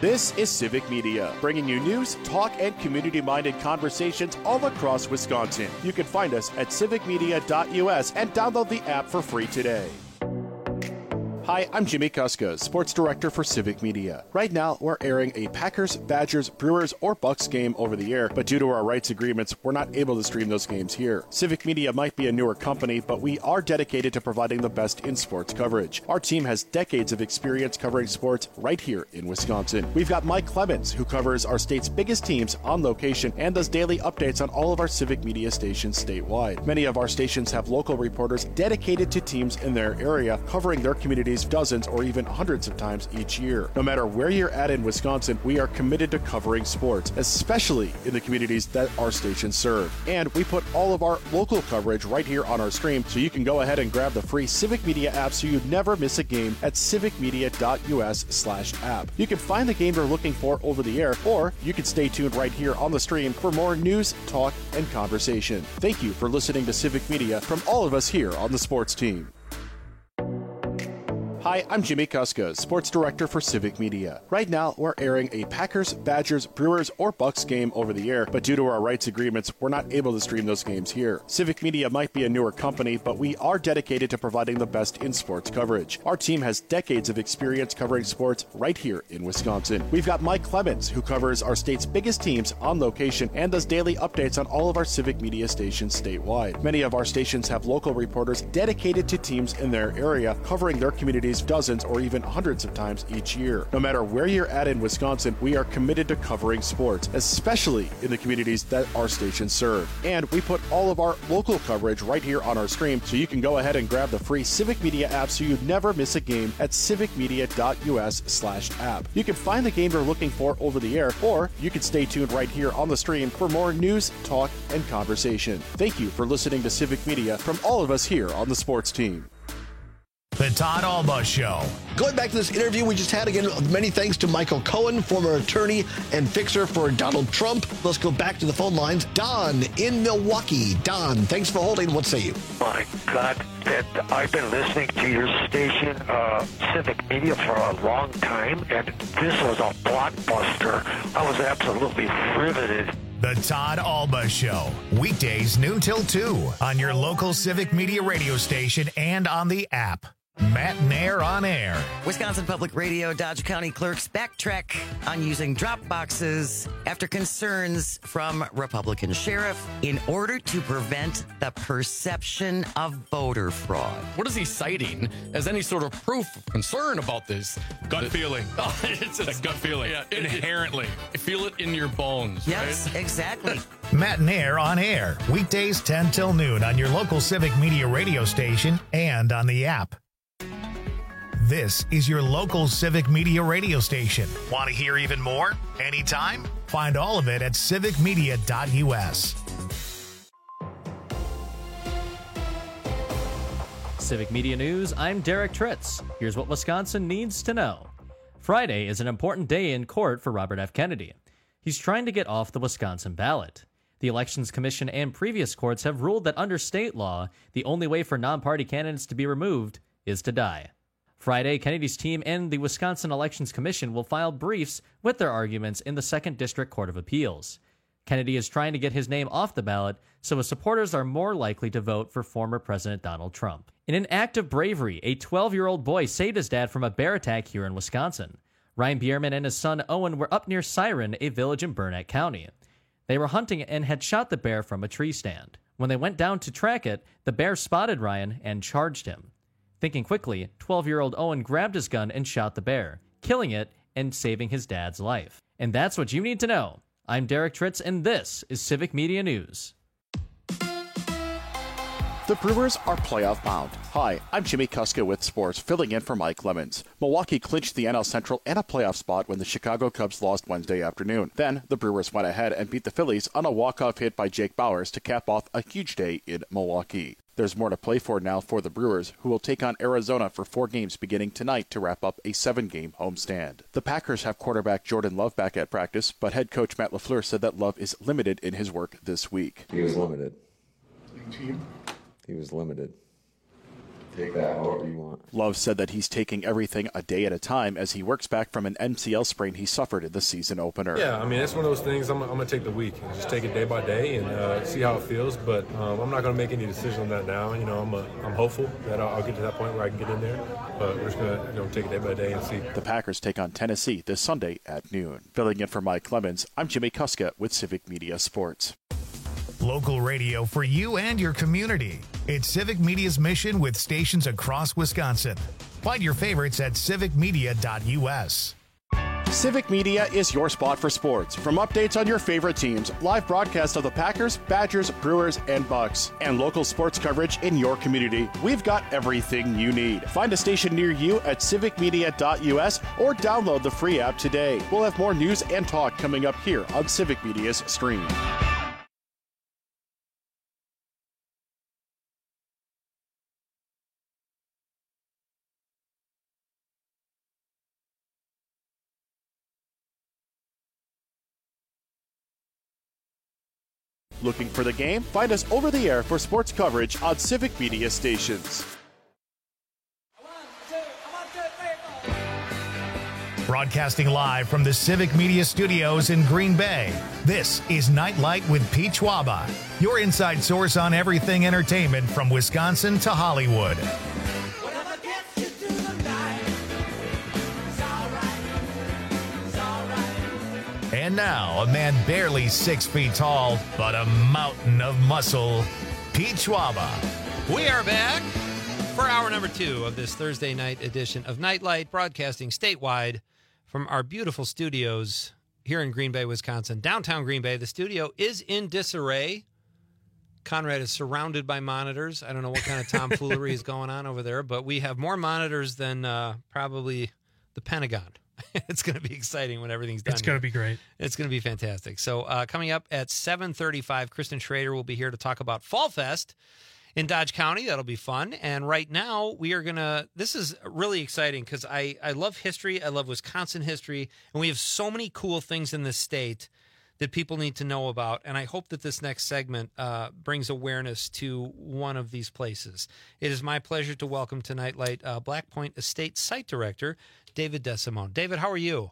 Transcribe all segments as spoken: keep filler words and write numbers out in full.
This is Civic Media, bringing you news, talk, and community-minded conversations all across Wisconsin. You can find us at civic media dot U S and download the app for free today. Hi, I'm Jimmy Kuska, Sports Director for Civic Media. Right now, we're airing a Packers, Badgers, Brewers, or Bucks game over the air, but due to our rights agreements, we're not able to stream those games here. Civic Media might be a newer company, but we are dedicated to providing the best in sports coverage. Our team has decades of experience covering sports right here in Wisconsin. We've got Mike Clemens, who covers our state's biggest teams on location and does daily updates on all of our Civic Media stations statewide. Many of our stations have local reporters dedicated to teams in their area, covering their communities dozens or even hundreds of times each year. No matter where you're at in Wisconsin, we are committed to covering sports, especially in the communities that our stations serve. And we put all of our local coverage right here on our stream, so you can go ahead and grab the free Civic Media app so you never miss a game at civic media dot U S slash app. You can find the game you're looking for over the air, or you can stay tuned right here on the stream for more news, talk, and conversation. Thank you for listening to Civic Media from all of us here on the sports team. Hi, I'm Jimmy Kuska, Sports Director for Civic Media. Right now, we're airing a Packers, Badgers, Brewers, or Bucks game over the air, but due to our rights agreements, we're not able to stream those games here. Civic Media might be a newer company, but we are dedicated to providing the best in sports coverage. Our team has decades of experience covering sports right here in Wisconsin. We've got Mike Clemens, who covers our state's biggest teams on location and does daily updates on all of our Civic Media stations statewide. Many of our stations have local reporters dedicated to teams in their area, covering their communities dozens or even hundreds of times each year. No matter where you're at in Wisconsin, we are committed to covering sports, especially in the communities that our stations serve. And we put all of our local coverage right here on our stream, so you can go ahead and grab the free Civic Media app so you never miss a game at civic media dot U S slash app. You can find the game you're looking for over the air, or you can stay tuned right here on the stream for more news, talk, and conversation. Thank you for listening to Civic Media from all of us here on the sports team. The Todd Alba Show. Going back to this interview we just had, again, many thanks to Michael Cohen, former attorney and fixer for Donald Trump. Let's go back to the phone lines. Don in Milwaukee. Don, thanks for holding. What say you? My God, Ed, I've been listening to your station, uh, Civic Media, for a long time, and this was a blockbuster. I was absolutely riveted. The Todd Alba Show. Weekdays noon till two on your local Civic Media radio station and on the app. Matt Nair on air. Wisconsin Public Radio Dodge County clerks backtrack on using drop boxes after concerns from Republican sheriff in order to prevent the perception of voter fraud. What is he citing as any sort of proof of concern about this? Gut feeling. Oh, it's a gut feeling. Yeah, it, Inherently. It, feel it in your bones. Yes, right? exactly. Matt Nair on air. Weekdays ten till noon on your local Civic Media radio station and on the app. This is your local Civic Media radio station. Want to hear even more? Anytime? Find all of it at civic media dot U S. Civic Media News, I'm Derek Tritz. Here's what Wisconsin needs to know. Friday is an important day in court for Robert F. Kennedy. He's trying to get off the Wisconsin ballot. The Elections Commission and previous courts have ruled that under state law, the only way for non-party candidates to be removed is to die. Friday, Kennedy's team and the Wisconsin Elections Commission will file briefs with their arguments in the Second District Court of Appeals. Kennedy is trying to get his name off the ballot so his supporters are more likely to vote for former President Donald Trump. In an act of bravery, a twelve-year-old boy saved his dad from a bear attack here in Wisconsin. Ryan Bierman and his son Owen were up near Siren, a village in Burnett County. They were hunting and had shot the bear from a tree stand. When they went down to track it, the bear spotted Ryan and charged him. Thinking quickly, twelve-year-old Owen grabbed his gun and shot the bear, killing it and saving his dad's life. And that's what you need to know. I'm Derek Tritz, and this is Civic Media News. The Brewers are playoff bound. Hi, I'm Jimmy Kuska with sports, filling in for Mike Lemons. Milwaukee clinched the N L Central and a playoff spot when the Chicago Cubs lost Wednesday afternoon. Then, the Brewers went ahead and beat the Phillies on a walk-off hit by Jake Bauers to cap off a huge day in Milwaukee. There's more to play for now for the Brewers, who will take on Arizona for four games beginning tonight to wrap up a seven-game homestand. The Packers have quarterback Jordan Love back at practice, but head coach Matt LaFleur said that Love is limited in his work this week. He was limited. He was limited. take that however you want. Love said that he's taking everything a day at a time as he works back from an M C L sprain he suffered in the season opener. Yeah, I mean, it's one of those things. I'm, I'm going to take the week and just take it day by day and uh, see how it feels. But um, I'm not going to make any decision on that now. You know, I'm a, I'm hopeful that I'll, I'll get to that point where I can get in there. But we're just going to you know, take it day by day and see. The Packers take on Tennessee this Sunday at noon. Filling in for Mike Clemens, I'm Jimmy Kuska with Civic Media Sports. Local radio for you and your community. It's Civic Media's mission with stations across Wisconsin. Find your favorites at civic media dot u s. Civic Media is your spot for sports. From updates on your favorite teams, live broadcasts of the Packers, Badgers, Brewers, and Bucks, and local sports coverage in your community, we've got everything you need. Find a station near you at civic media dot u s or download the free app today. We'll have more news and talk coming up here on Civic Media's stream. Looking for the game? Find us over the air for sports coverage on Civic Media stations. Broadcasting live from the Civic Media Studios in Green Bay, this is Nightlight with Pete Schwaba, your inside source on everything entertainment from Wisconsin to Hollywood. And now, a man barely six feet tall, but a mountain of muscle, Pete Schwaba. We are back for hour number two of this Thursday night edition of Nightlight, broadcasting statewide from our beautiful studios here in Green Bay, Wisconsin. Downtown Green Bay, the studio is in disarray. Conrad is surrounded by monitors. I don't know what kind of tomfoolery is going on over there, but we have more monitors than uh, probably the Pentagon. It's going to be exciting when everything's done. It's going to be great. It's going to be fantastic. So uh, coming up at seven thirty-five, Kristen Schrader will be here to talk about Fall Fest in Dodge County. That'll be fun. And right now we are going to, this is really exciting because I, I love history. I love Wisconsin history. And we have so many cool things in this state that people need to know about. And I hope that this next segment uh, brings awareness to one of these places. It is my pleasure to welcome to Nightlight uh, Black Point Estate Site Director, David DeSimone. David, how are you?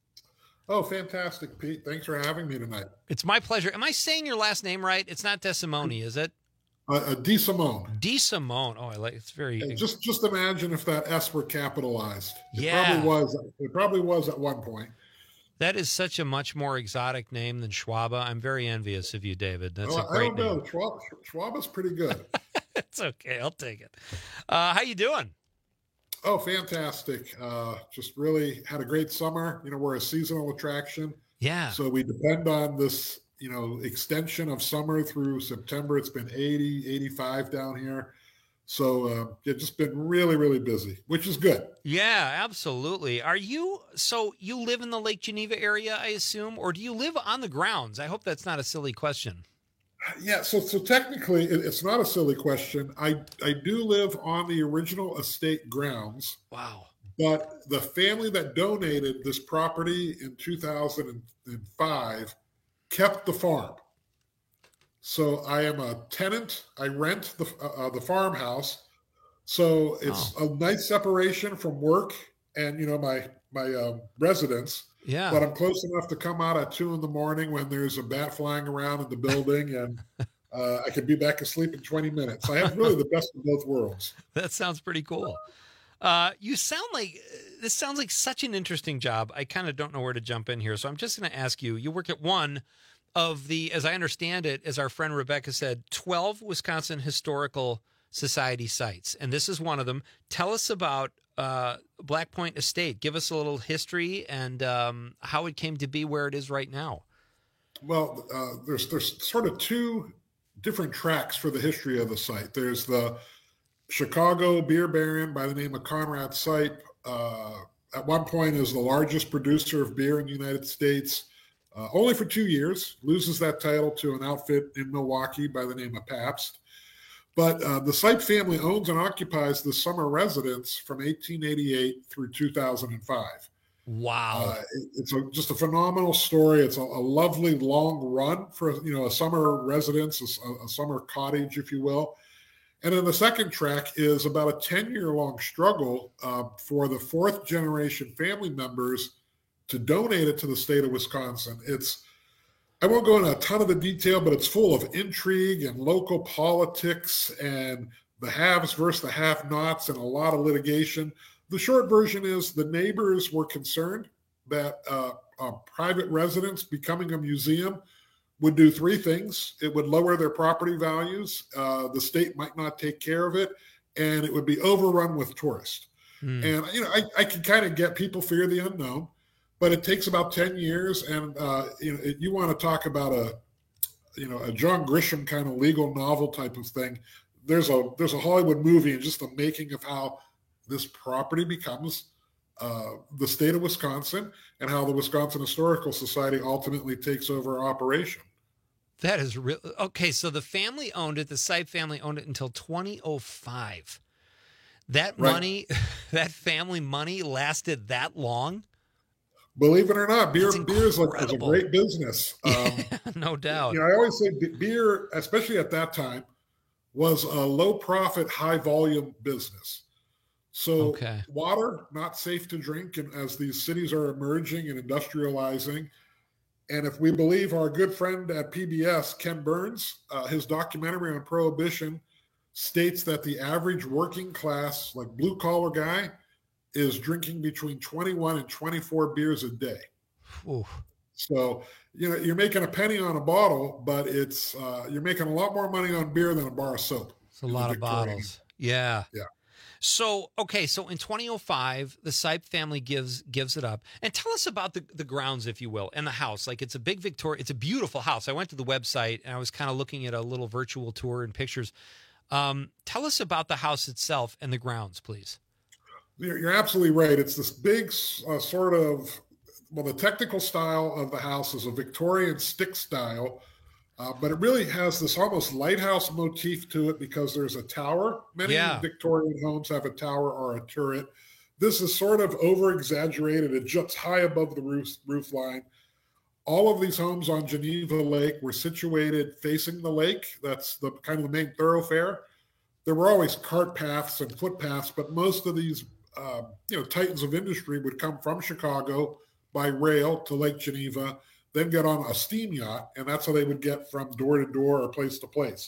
Oh, fantastic, Pete. Thanks for having me tonight. It's my pleasure. Am I saying your last name right? It's not DeSimone, is it? Uh, uh, DeSimone. DeSimone. Oh, I like it's very. Yeah, just just imagine if that S were capitalized. It yeah. probably was. It probably was at one point. That is such a much more exotic name than Schwaba. I'm very envious of you, David. That's well, a great I don't know. name. Schwab, Schwaba's pretty good. It's okay. I'll take it. Uh, how you doing? Oh, fantastic. Uh, just really had a great summer. You know, we're a seasonal attraction. Yeah. So we depend on this, you know, extension of summer through September. It's been eighty, eighty-five down here. So uh, it's just been really, really busy, which is good. Yeah, absolutely. Are you, so you live in the Lake Geneva area, I assume, or do you live on the grounds? I hope that's not a silly question. Yeah, so so technically, it's not a silly question. I, I do live on the original estate grounds. Wow. But the family that donated this property in two thousand five kept the farm. So I am a tenant. I rent the uh, the farmhouse. So it's oh. a nice separation from work and, you know, my, my uh, residence. Yeah. But I'm close enough to come out at two in the morning when there's a bat flying around in the building, and uh, I could be back asleep in twenty minutes. I have really the best of both worlds. That sounds pretty cool. Uh, you sound like, this sounds like such an interesting job. I kind of don't know where to jump in here. So I'm just going to ask you, you work at one of the, as I understand it, as our friend Rebecca said, twelve Wisconsin Historical Society sites. And this is one of them. Tell us about uh, Black Point Estate. Give us a little history and um, how it came to be where it is right now. Well, uh, there's there's sort of two different tracks for the history of the site. There's the Chicago beer baron by the name of Conrad Sipe. Uh, at one point is the largest producer of beer in the United States. Uh, only for two years, loses that title to an outfit in Milwaukee by the name of Pabst. But uh, the Sipe family owns and occupies the summer residence from eighteen eighty-eight through two thousand five. Wow. Uh, it, it's a, just a phenomenal story. It's a, a lovely long run for, you know, a summer residence, a, a summer cottage, if you will. And then the second track is about a ten-year-long struggle uh, for the fourth-generation family members to donate it to the state of Wisconsin. It's, I won't go into a ton of the detail, but it's full of intrigue and local politics and the haves versus the have-nots and a lot of litigation. The short version is the neighbors were concerned that uh, a private residence becoming a museum would do three things. It would lower their property values. Uh, the state might not take care of it, and it would be overrun with tourists. Mm. And, you know, I, I can kind of get people fear the unknown, but it takes about ten years. And, uh, you know, you want to talk about a, you know, a John Grisham kind of legal novel type of thing. There's a, there's a Hollywood movie and just the making of how this property becomes uh, the state of Wisconsin and how the Wisconsin Historical Society ultimately takes over operation. That is real. Okay, so the family owned it. The Sipe family owned it until twenty oh five. That Right. money, that family money lasted that long? Believe it or not, beer That's beer is a, is a incredible. great business. Um, No doubt. you know, I always say be- beer, especially at that time, was a low profit, high volume business. So Okay. water, not safe to drink, and as these cities are emerging and industrializing. And if we believe our good friend at P B S, Ken Burns, uh, his documentary on Prohibition states that the average working class, like blue collar guy, is drinking between twenty-one and twenty-four beers a day. Ooh. So, you know, you're making a penny on a bottle, but it's uh, you're making a lot more money on beer than a bar of soap. It's a lot of Victorian. bottles. Yeah. Yeah. So, okay, so in twenty oh five, the Sipe family gives gives it up. And tell us about the, the grounds, if you will, and the house. Like, it's a big Victoria, it's a beautiful house. I went to the website and I was kind of looking at a little virtual tour and pictures. Um, tell us about the house itself and the grounds, please. You're, you're absolutely right. It's this big uh, sort of, well, the technical style of the house is a Victorian stick style, uh, but it really has this almost lighthouse motif to it because there's a tower. Many Yeah. Victorian homes have a tower or a turret. This is sort of over exaggerated. It juts high above the roof, roof line. All of these homes on Geneva Lake were situated facing the lake. That's the kind of the main thoroughfare. There were always cart paths and footpaths, but most of these, uh, you know, titans of industry would come from Chicago by rail to Lake Geneva, then get on a steam yacht, and that's how they would get from door to door or place to place.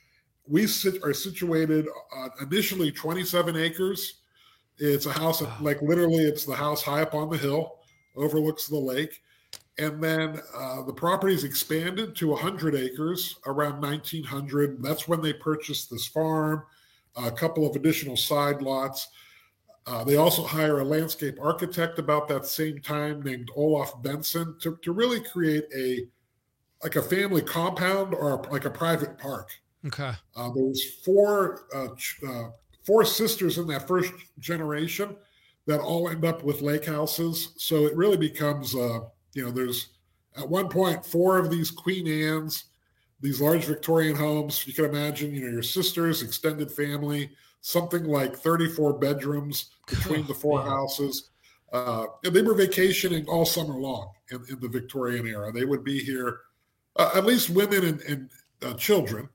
We sit, are situated on initially twenty-seven acres. It's a house, that, like literally it's the house high up on the hill, overlooks the lake. And then uh, the property's expanded to one hundred acres around nineteen hundred. That's when they purchased this farm, a couple of additional side lots. Uh, they also hire a landscape architect about that same time named Olaf Benson to, to really create a like a family compound or like a private park. Okay. Uh, there was four uh, ch- uh, four sisters in that first generation that all end up with lake houses. So it really becomes, uh, you know, there's at one point four of these Queen Anne's, these large Victorian homes. You can imagine, you know, your sisters, extended family, something like thirty-four bedrooms between the four houses. Uh, and they were vacationing all summer long in, in the Victorian era. They would be here, uh, at least women and, and uh, children.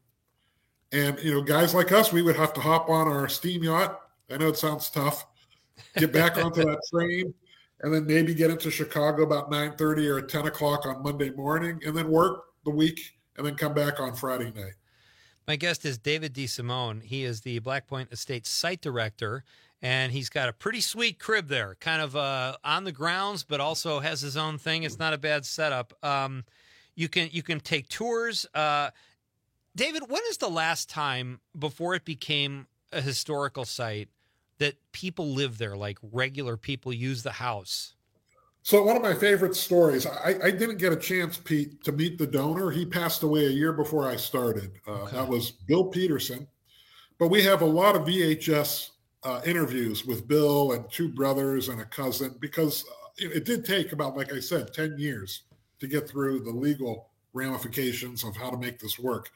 And, you know, guys like us, we would have to hop on our steam yacht. I know it sounds tough. Get back onto that train and then maybe get into Chicago about nine thirty or ten o'clock on Monday morning and then work the week and then come back on Friday night. My guest is David DeSimone. He is the Black Point Estate site director, and he's got a pretty sweet crib there, kind of uh, on the grounds, but also has his own thing. It's not a bad setup. Um, you can you can take tours. Uh, David, when is the last time before it became a historical site that people live there, like regular people use the house? So one of my favorite stories, I, I didn't get a chance, Pete, to meet the donor. He passed away a year before I started. Uh, Okay. That was Bill Peterson. But we have a lot of V H S uh, interviews with Bill and two brothers and a cousin because uh, it, it did take about, like I said, ten years to get through the legal ramifications of how to make this work.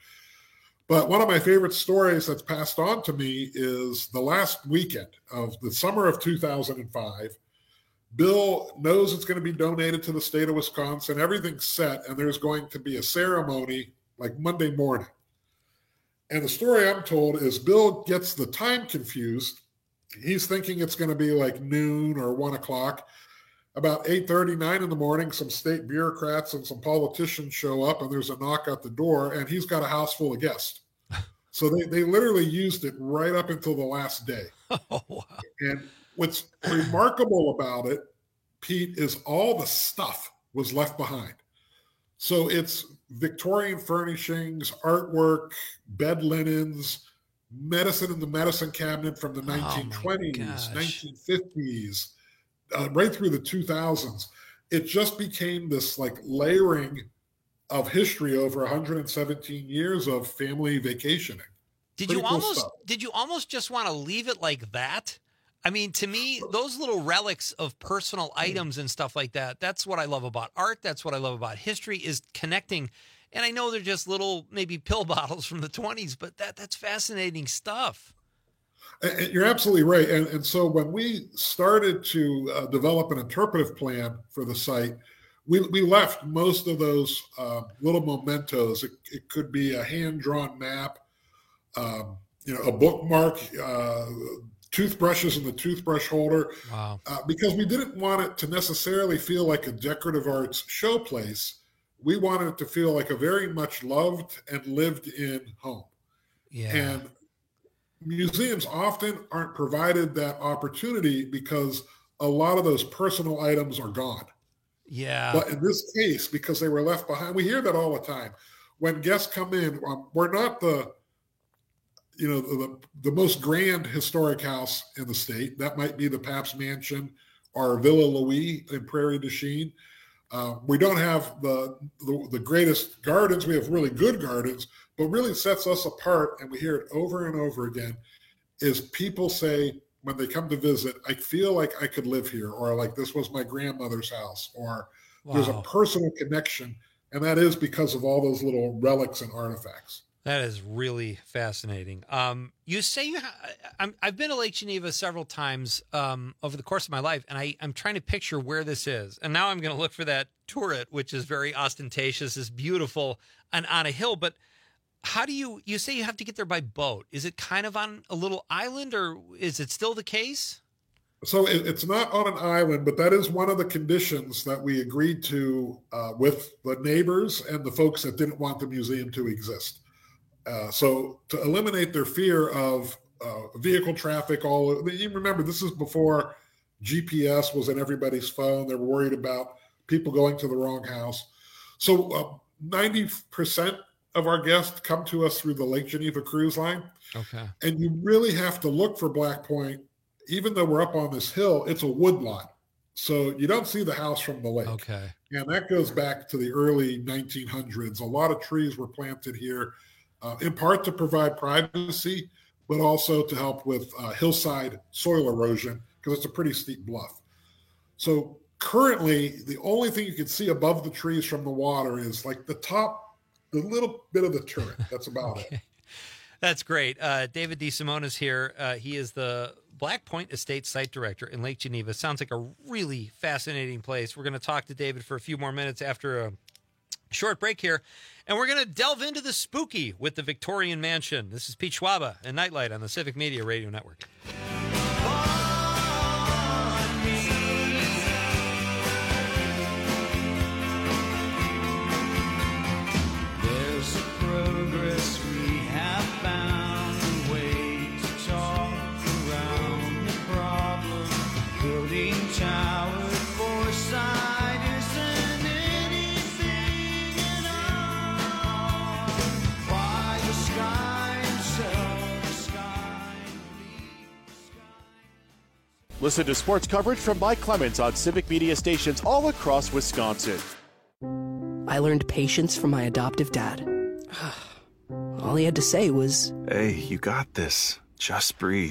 But one of my favorite stories that's passed on to me is the last weekend of the summer of two thousand five. Bill knows it's going to be donated to the state of Wisconsin. Everything's set, and there's going to be a ceremony like Monday morning. And the story I'm told is Bill gets the time confused. He's thinking it's going to be like noon or one o'clock. About eight thirty, nine in the morning, some state bureaucrats and some politicians show up, and there's a knock at the door, and he's got a house full of guests. So they, they literally used it right up until the last day. Oh, wow. And what's remarkable about it, Pete, is all the stuff was left behind. So it's Victorian furnishings, artwork, bed linens, medicine in the medicine cabinet from the nineteen twenties, oh nineteen fifties, uh, right through the two thousands. It just became this like layering of history over one hundred seventeen years of family vacationing. Did Pretty you cool almost stuff. did you almost just want to leave it like that? I mean, to me, those little relics of personal items and stuff like that, that's what I love about art. That's what I love about history, is connecting. And I know they're just little, maybe pill bottles from the twenties, but that that's fascinating stuff. And you're absolutely right. And, and so when we started to uh, develop an interpretive plan for the site, we, we left most of those uh, little mementos. It, it could be a hand-drawn map, um, you know, a bookmark, uh, toothbrushes in the toothbrush holder, Wow. uh, because we didn't want it to necessarily feel like a decorative arts showplace. We wanted it to feel like a very much loved and lived in home. Yeah. And museums often aren't provided that opportunity because a lot of those personal items are gone. Yeah. But in this case, because they were left behind, we hear that all the time. When guests come in, um, we're not the, you know, the, the most grand historic house in the state. That might be the Pabst Mansion or Villa Louis in Prairie du Chien. Uh, we don't have the, the the greatest gardens. We have really good gardens, but really sets us apart, and we hear it over and over again, is people say when they come to visit, I feel like I could live here, or like this was my grandmother's house, or Wow. there's a personal connection, and that is because of all those little relics and artifacts. That is really fascinating. Um, you say you ha- I'm, I've been to Lake Geneva several times um, over the course of my life, and I, I'm trying to picture where this is. And now I'm going to look for that turret, which is very ostentatious, is beautiful, and on a hill. But how do you, you say you have to get there by boat. Is it kind of on a little island, or is it still the case? So it, it's not on an island, but that is one of the conditions that we agreed to uh, with the neighbors and the folks that didn't want the museum to exist. Uh, so to eliminate their fear of uh, vehicle traffic, all you remember, this is before G P S was in everybody's phone. They were worried about people going to the wrong house. So uh, ninety percent of our guests come to us through the Lake Geneva Cruise Line. Okay. And you really have to look for Black Point. Even though we're up on this hill, it's a wood lot. So you don't see the house from the lake. Okay. And that goes back to the early nineteen hundreds. A lot of trees were planted here. Uh, in part to provide privacy, but also to help with uh, hillside soil erosion, because it's a pretty steep bluff. So currently, the only thing you can see above the trees from the water is like the top, the little bit of the turret. That's about Okay. it. That's great. Uh, David DeSimone is here. Uh, he is the Black Point Estate Site Director in Lake Geneva. Sounds like a really fascinating place. We're going to talk to David for a few more minutes after a short break here, and we're going to delve into the spooky with the Victorian Mansion. This is Pete Schwaba and Nightlight on the Civic Media Radio Network. There's a progress we have found, a way to talk around the problem. Building towers for side isn't anything at all. Why the sky and sell the sky, leave the sky. Listen to sports coverage from Mike Clemens on Civic Media stations all across Wisconsin. I learned patience from my adoptive dad. All he had to say was, "Hey, you got this. Just breathe."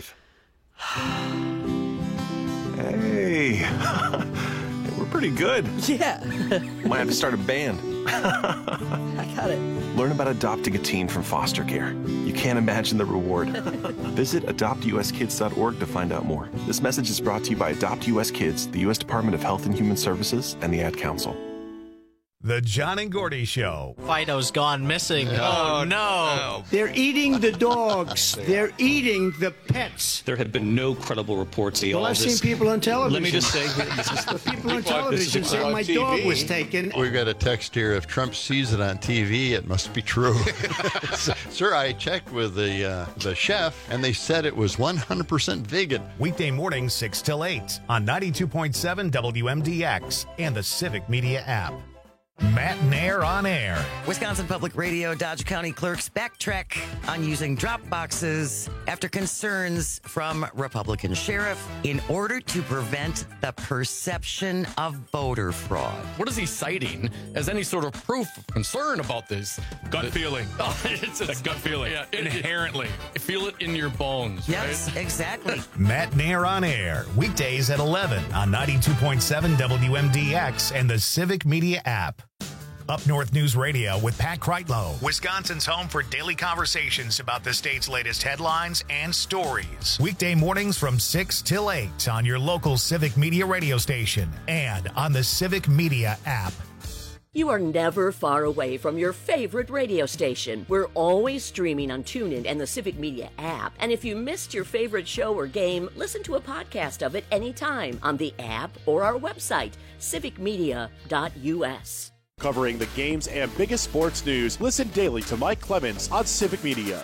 Hey, we're pretty good. yeah, Might have to start a band. I got it. Learn about adopting a teen from foster care. You can't imagine the reward. Visit adopt u s kids dot org to find out more. This message is brought to you by Adopt U S Kids, the U S Department of Health and Human Services, and the Ad Council. The John and Gordy Show. Fido's gone missing. Oh, no. They're eating the dogs. They're eating the pets. There have been no credible reports. Well, I've seen people on television. Let me just say, this is the people on television say my dog was taken. We've got a text here. If Trump sees it on T V, it must be true. Sir, I checked with the uh, the chef, and they said it was one hundred percent vegan. Weekday mornings, six till eight on ninety-two point seven W M D X and the Civic Media app. Matt Nair on air. Wisconsin Public Radio Dodge County clerks backtrack on using drop boxes after concerns from Republican sheriff in order to prevent the perception of voter fraud. What is he citing as any sort of proof of concern about this? Gut The- feeling. Oh, it's It's a gut feeling. Yeah, it- Inherently. You feel it in your bones, Yes, right? exactly. Matt Nair on air. Weekdays at eleven on ninety-two point seven W M D X and the Civic Media app. Up North News Radio with Pat Kreitlow, Wisconsin's home for daily conversations about the state's latest headlines and stories. Weekday mornings from six till eight on your local Civic Media radio station and on the Civic Media app. You are never far away from your favorite radio station. We're always streaming on TuneIn and the Civic Media app. And if you missed your favorite show or game, listen to a podcast of it anytime on the app or our website, civic media dot U S. Covering the games and biggest sports news, listen daily to Mike Clemens on Civic Media.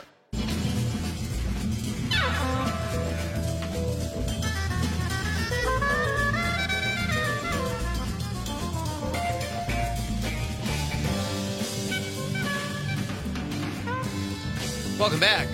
Welcome back.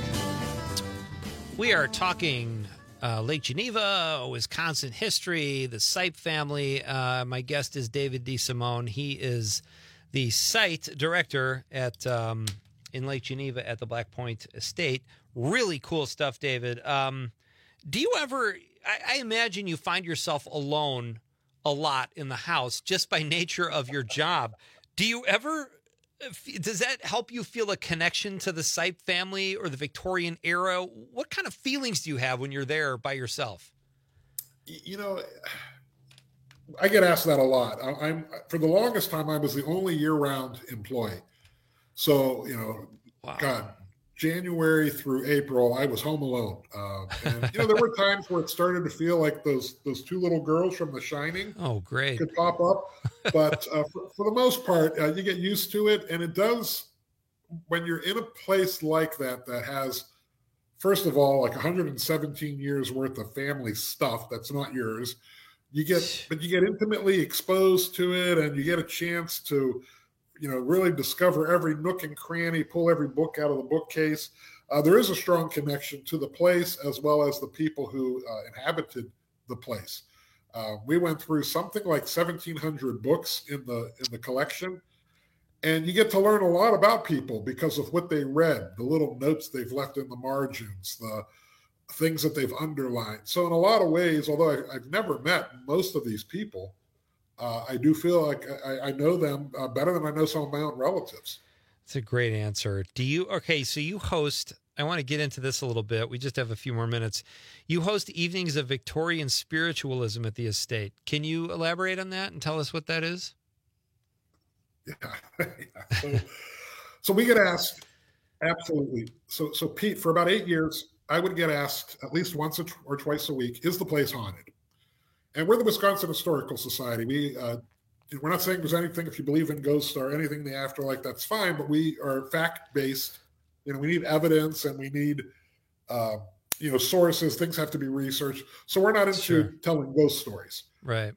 We are talking uh, Lake Geneva, Wisconsin history, the Sipe family. Uh, my guest is David DeSimone. He is the site director at um, in Lake Geneva at the Black Point Estate. Really cool stuff, David. Um, do you ever, I, I imagine you find yourself alone a lot in the house just by nature of your job. Do you ever, does that help you feel a connection to the Sipe family or the Victorian era? What kind of feelings do you have when you're there by yourself? You know, I get asked that a lot. I, I'm for the longest time, I was the only year-round employee. So, you know, wow. God, January through April, I was home alone. Uh, and, you know, there were times where it started to feel like those those two little girls from The Shining. Oh, great. Could pop up. But uh, for, for the most part, uh, you get used to it. And it does, when you're in a place like that, that has, first of all, like one hundred seventeen years worth of family stuff that's not yours. You get, but you get intimately exposed to it, and you get a chance to, you know, really discover every nook and cranny, pull every book out of the bookcase. Uh, there is a strong connection to the place as well as the people who uh, inhabited the place. Uh, we went through something like seventeen hundred books in the in the collection, and you get to learn a lot about people because of what they read, the little notes they've left in the margins, the things that they've underlined. So in a lot of ways, although I, I've never met most of these people, Uh, I do feel like I, I know them uh, better than I know some of my own relatives. That's a great answer. Do you, okay, so you host, I want to get into this a little bit. We just have a few more minutes. You host evenings of Victorian spiritualism at the estate. Can you elaborate on that and tell us what that is? Yeah. yeah. So, so we get asked, absolutely. So, so Pete, for about eight years, I would get asked at least once or twice a week, is the place haunted? And we're the Wisconsin Historical Society. We, uh, we're not saying there's anything, if you believe in ghosts or anything in the afterlife, that's fine, but we are fact-based. You know, we need evidence and we need, uh, you know, sources. Things have to be researched. So we're not into sure. telling ghost stories. Right.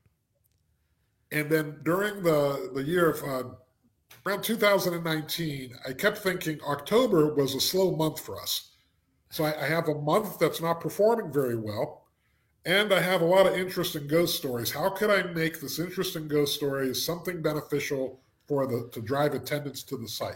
And then during the, the year of uh, around two thousand nineteen, I kept thinking October was a slow month for us. So I, I have a month that's not performing very well. And I have a lot of interest in ghost stories. How could I make this interesting ghost story something beneficial for the to drive attendance to the site?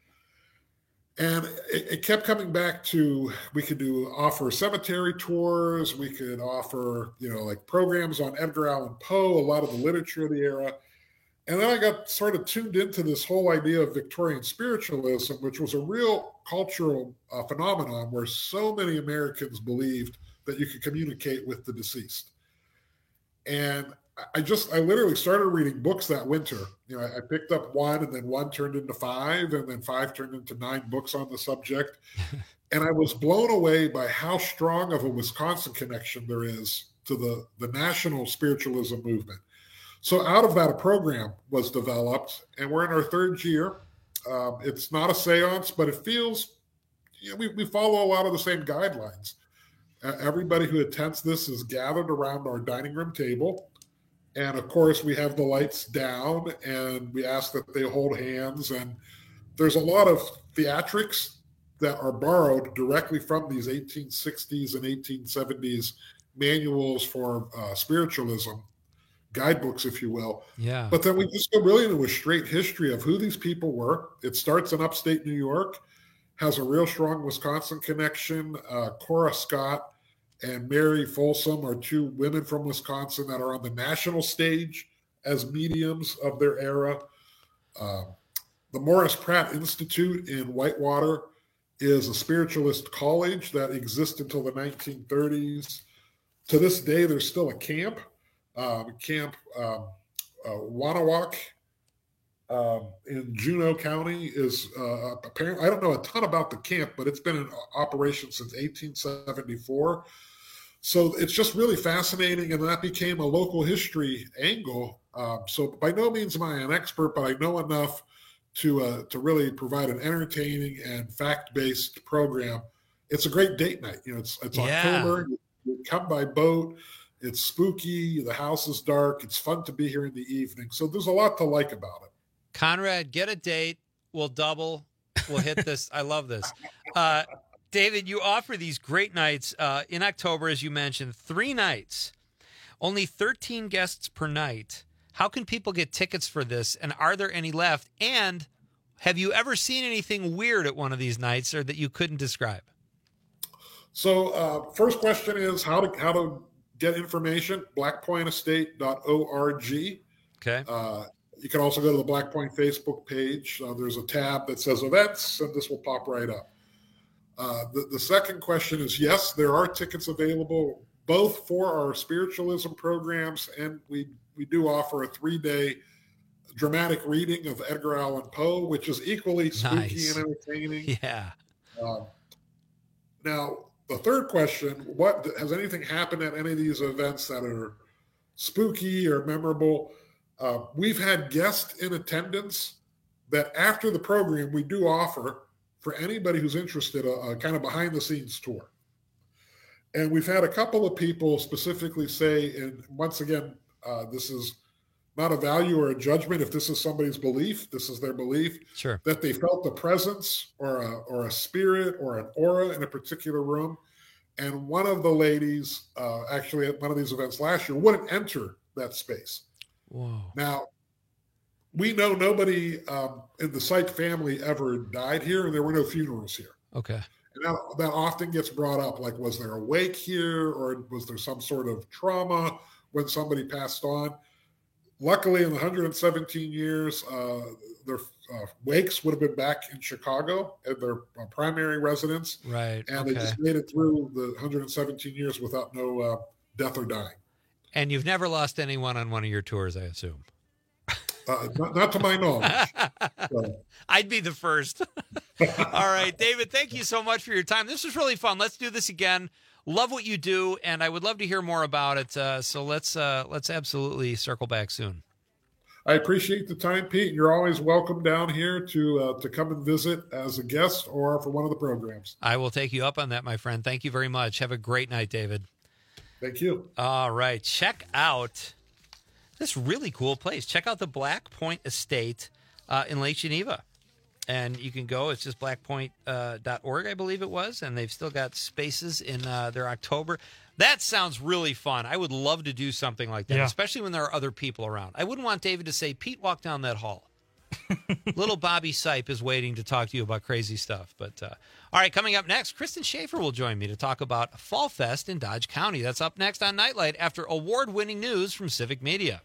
And it, it kept coming back to, we could do offer cemetery tours. We could offer, you know, like programs on Edgar Allan Poe, a lot of the literature of the era. And then I got sort of tuned into this whole idea of Victorian spiritualism, which was a real cultural uh, phenomenon where so many Americans believed that you could communicate with the deceased. And I just, I literally started reading books that winter. You know, I, I picked up one, and then one turned into five, and then five turned into nine books on the subject. And I was blown away by how strong of a Wisconsin connection there is to the, the national spiritualism movement. So out of that, a program was developed, and we're in our third year. Um, it's not a seance, but it feels, you know, we, we follow a lot of the same guidelines. Uh, everybody who attends this is gathered around our dining room table. And of course, we have the lights down, and we ask that they hold hands. And there's a lot of theatrics that are borrowed directly from these eighteen sixties and eighteen seventies manuals for uh, spiritualism, guidebooks, if you will. Yeah. But then we just go really into a straight history of who these people were. It starts in upstate New York, has a real strong Wisconsin connection. Uh, Cora Scott and Mary Folsom are two women from Wisconsin that are on the national stage as mediums of their era. Uh, the Morris Pratt Institute in Whitewater is a spiritualist college that exists until the nineteen thirties. To this day, there's still a camp, um, Camp um, uh, Wanawak um, in Juneau County is uh, apparently, I don't know a ton about the camp, but it's been in operation since eighteen seventy-four. So it's just really fascinating, and that became a local history angle. Um, so by no means am I an expert, but I know enough to uh, to really provide an entertaining and fact-based program. It's a great date night. You know, it's it's Yeah. October. You, you come by boat. It's spooky. The house is dark. It's fun to be here in the evening. So there's a lot to like about it. Conrad, get a date. We'll double. We'll hit this. I love this. Uh, David, you offer these great nights uh, in October, as you mentioned, three nights, only thirteen guests per night. How can people get tickets for this, and are there any left? And have you ever seen anything weird at one of these nights or that you couldn't describe? So uh, first question is how to how to get information, black point estate dot org. Okay. Uh, you can also go to the Black Point Facebook page. Uh, there's a tab that says events, and this will pop right up. Uh, the, the second question is, yes, there are tickets available both for our spiritualism programs, and we, we do offer a three-day dramatic reading of Edgar Allan Poe, which is equally spooky Nice. and entertaining. Yeah. Um, now, the third question, what has anything happened at any of these events that are spooky or memorable? Uh, we've had guests in attendance that after the program, we do offer for anybody who's interested a, a kind of behind the scenes tour. And we've had a couple of people specifically say, and once again, uh, this is not a value or a judgment. If this is somebody's belief, this is their belief, Sure. that they felt the presence or a, or a spirit or an aura in a particular room. And one of the ladies, uh, actually at one of these events last year, wouldn't enter that space. Whoa. Now, we know nobody um, in the Site family ever died here, and there were no funerals here. Okay. And that, that often gets brought up, like, was there a wake here, or was there some sort of trauma when somebody passed on? Luckily, in one hundred seventeen years, uh, their uh, wakes would have been back in Chicago at their uh, primary residence. Right. And okay. they just made it through the one hundred seventeen years without no uh, death or dying. And you've never lost anyone on one of your tours, I assume. Uh, not, not to my knowledge. So. I'd be the first. All right, David, thank you so much for your time. This was really fun. Let's do this again. Love what you do, and I would love to hear more about it. Uh, so let's uh, let's absolutely circle back soon. I appreciate the time, Pete. You're always welcome down here to uh, to come and visit as a guest or for one of the programs. I will take you up on that, my friend. Thank you very much. Have a great night, David. Thank you. All right. Check out this really cool place. Check out the Black Point Estate uh, in Lake Geneva. And you can go. It's just black point dot org, uh, I believe it was. And they've still got spaces in uh, their October. That sounds really fun. I would love to do something like that, Yeah. especially when there are other people around. I wouldn't want David to say, Pete, walk down that hall. Little Bobby Sipe is waiting to talk to you about crazy stuff. But uh, all right, coming up next, Kristen Schaefer will join me to talk about Fall Fest in Dodge County. That's up next on Nightlight after award-winning news from Civic Media.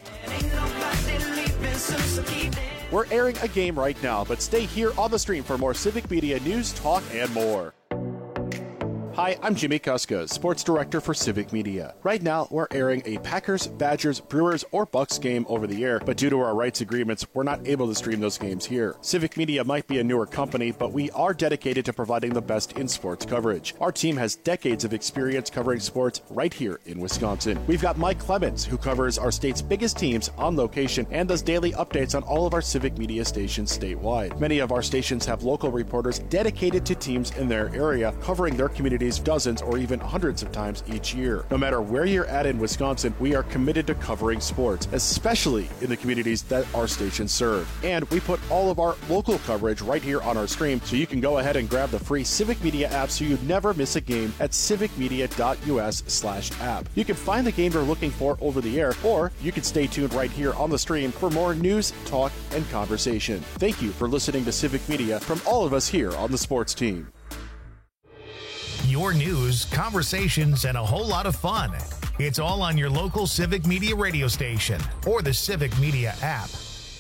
We're airing a game right now, but stay here on the stream for more Civic Media news, talk, and more. Hi, I'm Jimmy Kuska, Sports Director for Civic Media. Right now, we're airing a Packers, Badgers, Brewers, or Bucks game over the air, but due to our rights agreements, we're not able to stream those games here. Civic Media might be a newer company, but we are dedicated to providing the best in sports coverage. Our team has decades of experience covering sports right here in Wisconsin. We've got Mike Clemens, who covers our state's biggest teams on location and does daily updates on all of our Civic Media stations statewide. Many of our stations have local reporters dedicated to teams in their area, covering their communities dozens or even hundreds of times each year. No matter where you're at in Wisconsin, we are committed to covering sports, especially in the communities that our stations serve. And we put all of our local coverage right here on our stream, so you can go ahead and grab the free Civic Media app so you never miss a game at civicmedia.us slash app. You can find the game you're looking for over the air, or you can stay tuned right here on the stream for more news, talk, and conversation. Thank you for listening to Civic Media from all of us here on the sports team. Your news, conversations, and a whole lot of fun. It's all on your local Civic Media radio station or the Civic Media app.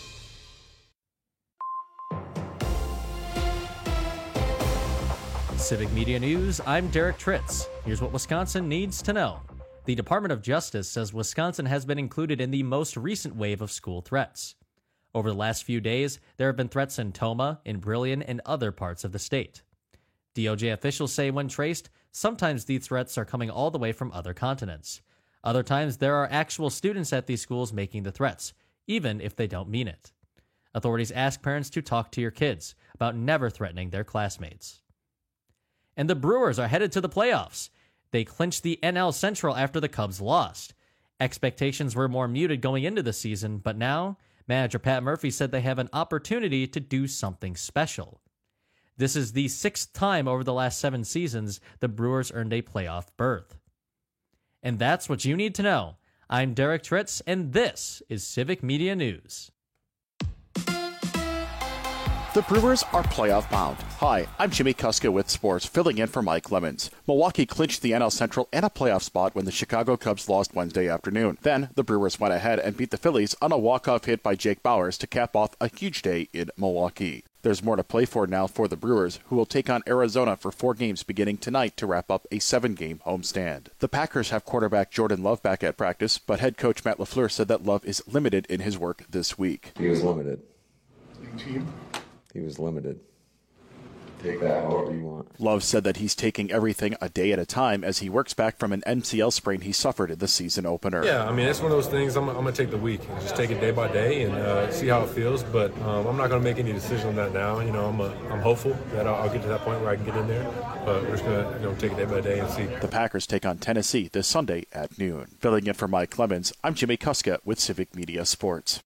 Civic Media News, I'm Derek Tritz. Here's what Wisconsin needs to know. The Department of Justice says Wisconsin has been included in the most recent wave of school threats. Over the last few days, there have been threats in Tomah, in Brillion, and other parts of the state. D O J officials say when traced, sometimes these threats are coming all the way from other continents. Other times, there are actual students at these schools making the threats, even if they don't mean it. Authorities ask parents to talk to your kids about never threatening their classmates. And the Brewers are headed to the playoffs. They clinched the N L Central after the Cubs lost. Expectations were more muted going into the season, but now, manager Pat Murphy said they have an opportunity to do something special. This is the sixth time over the last seven seasons the Brewers earned a playoff berth. And that's what you need to know. I'm Derek Tritz, and this is Civic Media News. The Brewers are playoff bound. Hi, I'm Jimmy Kuska with Sports, filling in for Mike Lemons. Milwaukee clinched the N L Central and a playoff spot when the Chicago Cubs lost Wednesday afternoon. Then, the Brewers went ahead and beat the Phillies on a walk-off hit by Jake Bauers to cap off a huge day in Milwaukee. There's more to play for now for the Brewers, who will take on Arizona for four games beginning tonight to wrap up a seven-game homestand. The Packers have quarterback Jordan Love back at practice, but head coach Matt LaFleur said that Love is limited in his work this week. He was limited. He was limited. Take that however you want. Love said that he's taking everything a day at a time as he works back from an M C L sprain he suffered in the season opener. Yeah, I mean, it's one of those things. I'm, I'm going to take the week and just take it day by day and uh, see how it feels. But um, I'm not going to make any decision on that now. You know, I'm a, I'm hopeful that I'll, I'll get to that point where I can get in there. But we're just going to you know, take it day by day and see. The Packers take on Tennessee this Sunday at noon. Filling in for Mike Clemens, I'm Jimmy Kuska with Civic Media Sports.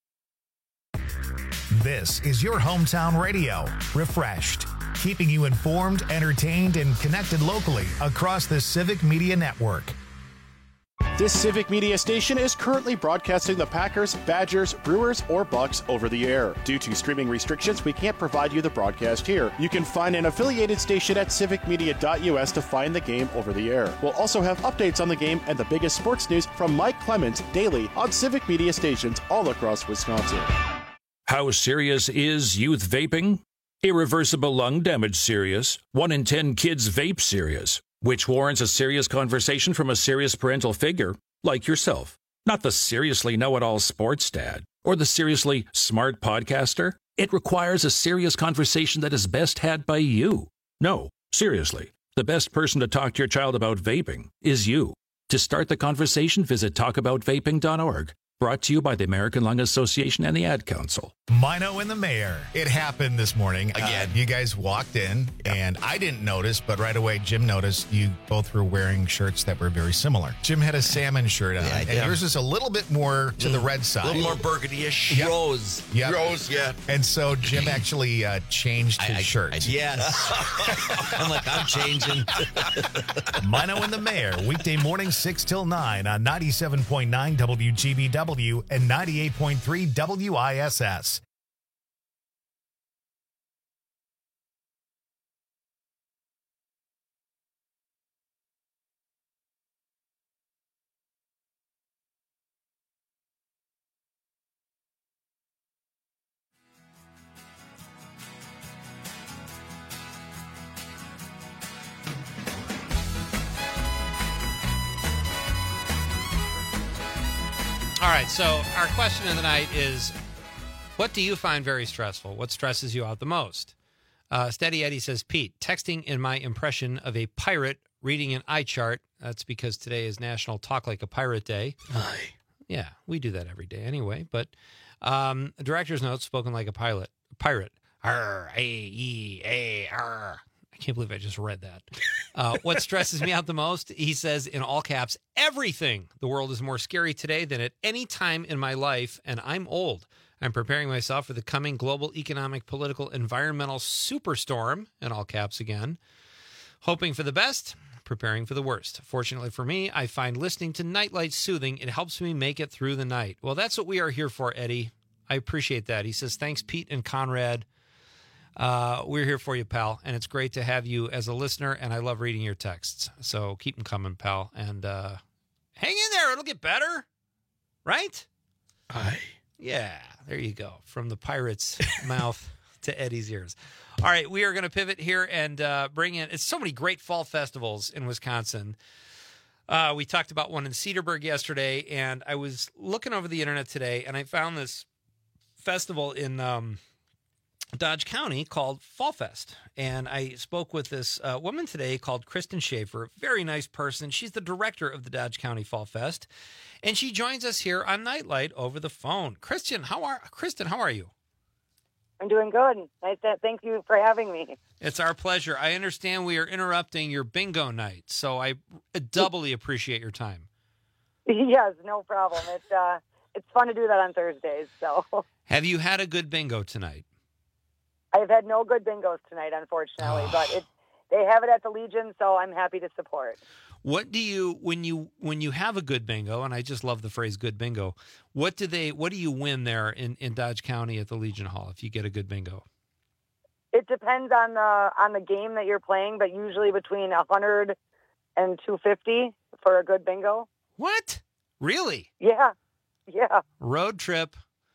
This is your hometown radio, refreshed, keeping you informed, entertained, and connected locally across the Civic Media Network. This Civic Media station is currently broadcasting the Packers, Badgers, Brewers, or Bucks over the air. Due to streaming restrictions, we can't provide you the broadcast here. You can find an affiliated station at civic media dot U S to find the game over the air. We'll also have updates on the game and the biggest sports news from Mike Clemens daily on Civic Media stations all across Wisconsin. How serious is youth vaping? Irreversible lung damage serious. One in ten kids vape serious, which warrants a serious conversation from a serious parental figure like yourself. Not the seriously know-it-all sports dad or the seriously smart podcaster. It requires a serious conversation that is best had by you. No, seriously, the best person to talk to your child about vaping is you. To start the conversation, visit talk about vaping dot org. Brought to you by the American Lung Association and the Ad Council. Mino and the mayor. It happened this morning. Again, uh, you guys walked in, yep. and I didn't notice, but right away Jim noticed you both were wearing shirts that were very similar. Jim had a salmon shirt on, yeah, and yeah. yours is a little bit more to mm, the red side. A little more burgundy-ish. Yep. Rose. Yep. Rose, yeah. And so Jim actually uh, changed his I, I, shirt. I, yes. I'm like, I'm changing. Mino and the mayor, weekday morning six till nine on ninety-seven point nine W G B W. And ninety-eight point three W I S S. right, so our question of the night is, what do you find very stressful? What stresses you out the most? Uh, Steady Eddie says, Pete, texting in my impression of a pirate reading an eye chart. That's because today is National Talk Like a Pirate Day. Aye. Yeah, we do that every day anyway. But um, director's note, spoken like a pilot. Pirate. R, A, E, A, R. I can't believe I just read that. Uh, what stresses me out the most? He says in all caps, everything. The world is more scary today than at any time in my life, and I'm old. I'm preparing myself for the coming global economic, political, environmental superstorm, in all caps again. Hoping for the best, preparing for the worst. Fortunately for me, I find listening to Nightlight soothing. It helps me make it through the night. Well, that's what we are here for, Eddie. I appreciate that. He says, thanks, Pete and Conrad. Uh, we're here for you, pal, and it's great to have you as a listener, and I love reading your texts. So keep them coming, pal, and uh, hang in there. It'll get better, right? Aye. Yeah, there you go. From the pirate's mouth to Eddie's ears. All right, we are going to pivot here and uh, bring in, it's so many great fall festivals in Wisconsin. Uh, we talked about one in Cedarburg yesterday, and I was looking over the internet today, and I found this festival in um, Dodge County called Fall Fest. And I spoke with this uh, woman today called Kristen Schaefer, very nice person. She's the director of the Dodge County Fall Fest, and she joins us here on Nightlight over the phone. Kristen, how are Kristen? How are you? I'm doing good. Nice to, thank you for having me. It's our pleasure. I understand we are interrupting your bingo night, so I doubly appreciate your time. Yes, no problem. It's uh, it's fun to do that on Thursdays. So, have you had a good bingo tonight? I've had no good bingos tonight, unfortunately, but it, they have it at the Legion, so I'm happy to support. What do you when you when you have a good bingo, and I just love the phrase "good bingo"? What do they? What do you win there in, in Dodge County at the Legion Hall if you get a good bingo? It depends on the on the game that you're playing, but usually between a hundred and two fifty for a good bingo. What? Really? Yeah, yeah. Road trip.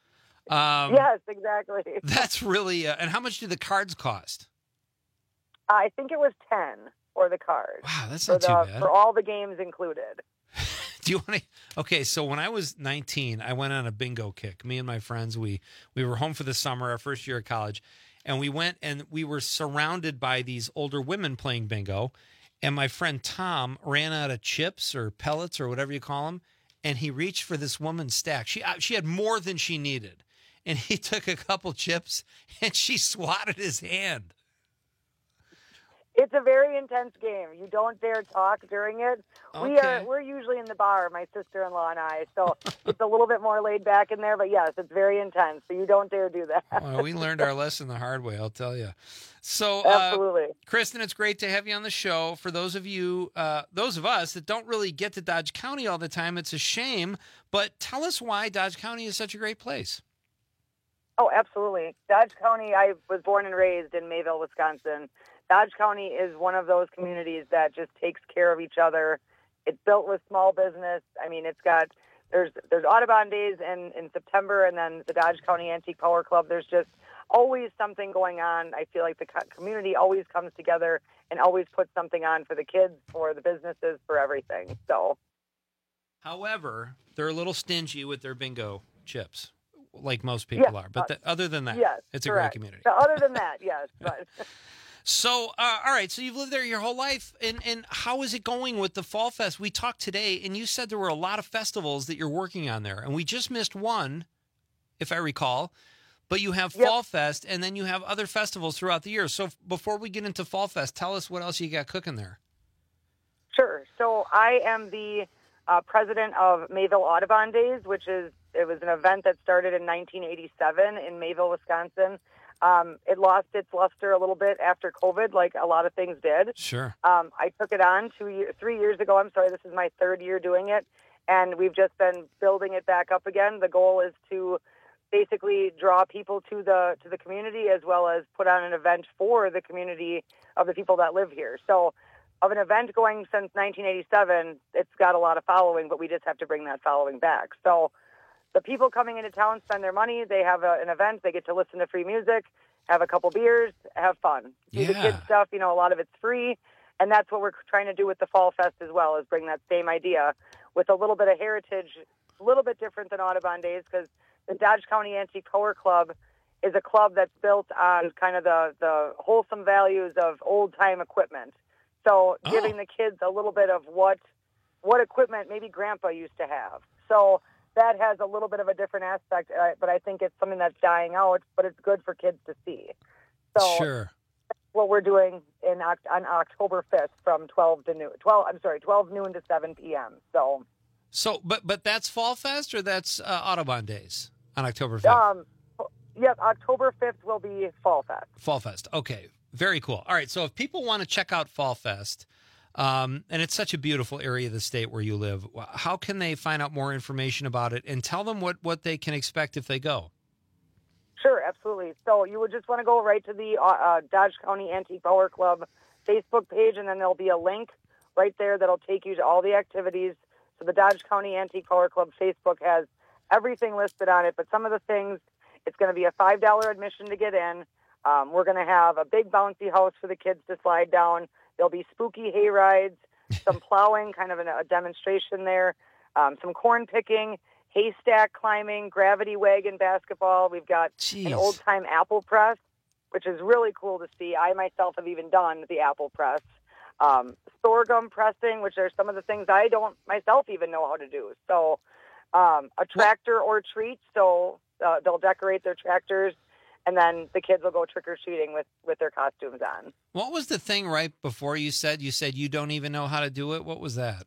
Um, yes, exactly. That's really. Uh, and how much do the cards cost? I think it was ten for the card. Wow, that's for not the, too bad. For all the games included. Do you want to? Okay, so when I was nineteen, I went on a bingo kick. Me and my friends, we we were home for the summer, our first year of college, and we went and we were surrounded by these older women playing bingo. And my friend Tom ran out of chips or pellets or whatever you call them, and he reached for this woman's stack. She she had more than she needed, and he took a couple chips and she swatted his hand. It's a very intense game. You don't dare talk during it. Okay. We are we're usually in the bar, my sister-in-law and I, so it's a little bit more laid back in there. But yes, it's very intense. So you don't dare do that. Well, we learned our lesson the hard way, I'll tell you. So, absolutely, uh, Kristen, it's great to have you on the show. For those of you, uh, those of us that don't really get to Dodge County all the time, it's a shame. But tell us why Dodge County is such a great place. Oh, absolutely. Dodge County. I was born and raised in Mayville, Wisconsin. Dodge County is one of those communities that just takes care of each other. It's built with small business. I mean, it's got, there's there's Audubon Days in, in September, and then the Dodge County Antique Power Club. There's just always something going on. I feel like the co- community always comes together and always puts something on for the kids, for the businesses, for everything. So, however, they're a little stingy with their bingo chips, like most people yes, are. But uh, the, other than that, yes, it's correct. a great community. So other than that, yes, but... So, uh, all right, so you've lived there your whole life, and, and how is it going with the Fall Fest? We talked today, and you said there were a lot of festivals that you're working on there, and we just missed one, if I recall, but you have yep. Fall Fest, and then you have other festivals throughout the year. So before we get into Fall Fest, tell us what else you got cooking there. Sure. So I am the uh, president of Mayville Audubon Days, which is, it was an event that started in nineteen eighty-seven in Mayville, Wisconsin. Um, it lost its luster a little bit after COVID, like a lot of things did. Sure. Um, I took it on two year, three years ago. I'm sorry, this is my third year doing it, and we've just been building it back up again. The goal is to basically draw people to the to the community, as well as put on an event for the community of the people that live here. So, of an event going since nineteen eighty-seven, it's got a lot of following, but we just have to bring that following back. So, the people coming into town spend their money. They have a, an event. They get to listen to free music, have a couple beers, have fun. Do Yeah. the kids stuff. You know, a lot of it's free. And that's what we're trying to do with the Fall Fest as well, is bring that same idea with a little bit of heritage a little bit different than Audubon Days because the Dodge County Antique Power Club is a club that's built on kind of the, the wholesome values of old-time equipment. So Oh. giving the kids a little bit of what what equipment maybe Grandpa used to have. So that has a little bit of a different aspect, uh, but I think it's something that's dying out, but it's good for kids to see. So Sure. that's what we're doing in Oct- on October fifth from twelve to noon. twelve, I'm sorry, twelve noon to seven p.m. So So, but but that's Fall Fest or that's uh, Audubon Days on October fifth? um, yep, October fifth will be Fall Fest. Fall Fest. Okay. Very cool. All right. So if people want to check out Fall Fest, um, and it's such a beautiful area of the state where you live, how can they find out more information about it and tell them what, what they can expect if they go? Sure, absolutely. So you would just want to go right to the uh, uh, Dodge County Antique Power Club Facebook page, and then there'll be a link right there that'll take you to all the activities. So the Dodge County Antique Power Club Facebook has everything listed on it, but some of the things, it's going to be a five dollars admission to get in. Um, we're going to have a big bouncy house for the kids to slide down. There'll be spooky hay rides, some plowing, kind of an, a demonstration there, um, some corn picking, haystack climbing, gravity wagon basketball. We've got Jeez. an old-time apple press, which is really cool to see. I myself have even done the apple press. Um, sorghum pressing, which are some of the things I don't myself even know how to do. So um, a tractor or treat, so uh, they'll decorate their tractors, and then the kids will go trick-or-treating with, with their costumes on. What was the thing right before you said? You said you don't even know how to do it. What was that?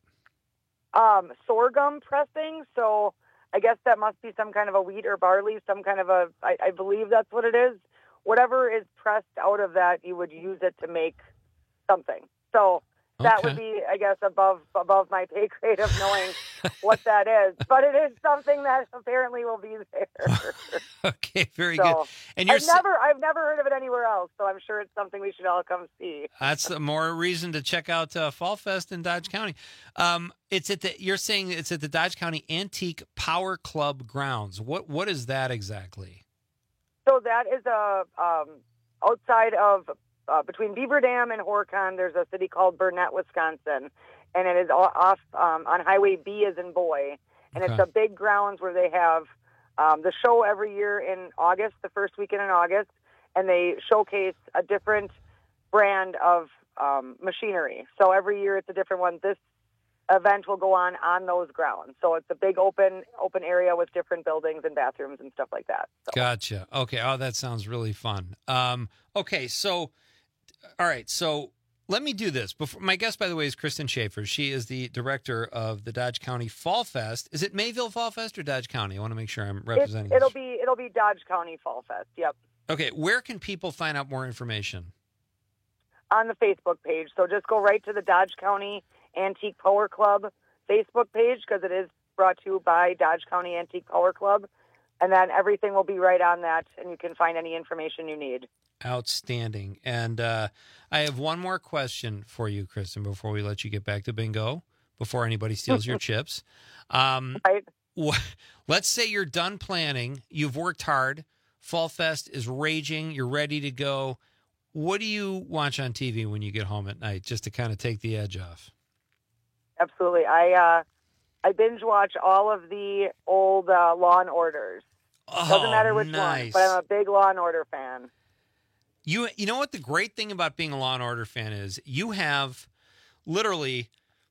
Um, sorghum pressing, so I guess that must be some kind of a wheat or barley, some kind of a, I, I believe that's what it is. Whatever is pressed out of that, you would use it to make something. So that would Okay. be, I guess, above above my pay grade of knowing what that is. But it is something that apparently will be there. Okay, very So, good. And you're I've sa- never, I've never heard of it anywhere else, so I'm sure it's something we should all come see. That's the more reason to check out uh, Fall Fest in Dodge County. Um, it's at the. You're saying it's at the Dodge County Antique Power Club grounds. What what is that exactly? So that is a um, outside of uh, between Beaver Dam and Horicon. There's a city called Burnett, Wisconsin, and it is o- off um, on Highway B as in boy, and it's Okay. a big grounds where they have um, the show every year in August, the first weekend in August, and they showcase a different brand of um, machinery. So every year it's a different one. This event will go on on those grounds. So it's a big open open area with different buildings and bathrooms and stuff like that. So. Gotcha. Okay. Oh, that sounds really fun. Um, okay. So, all right. So let me do this. Before, my guest, by the way, is Kristen Schaefer. She is the director of the Dodge County Fall Fest. Is it Mayville Fall Fest or Dodge County? I want to make sure I'm It, representing. it'll this. be it'll be Dodge County Fall Fest. Yep. Okay. Where can people find out more information? On the Facebook page. So just go right to the Dodge County Antique Power Club Facebook page because it is brought to you by Dodge County Antique Power Club. And then everything will be right on that, and you can find any information you need. Outstanding. And uh, I have one more question for you, Kristen, before we let you get back to bingo, before anybody steals your chips. Um, right. wh- let's say you're done planning. You've worked hard. Fall Fest is raging. You're ready to go. What do you watch on T V when you get home at night, just to kind of take the edge off? Absolutely. I uh, I binge watch all of the old uh, Law and Orders. Doesn't Oh, matter which nice. one, but I'm a big Law and Order fan. You you know what the great thing about being a Law and Order fan is? You have literally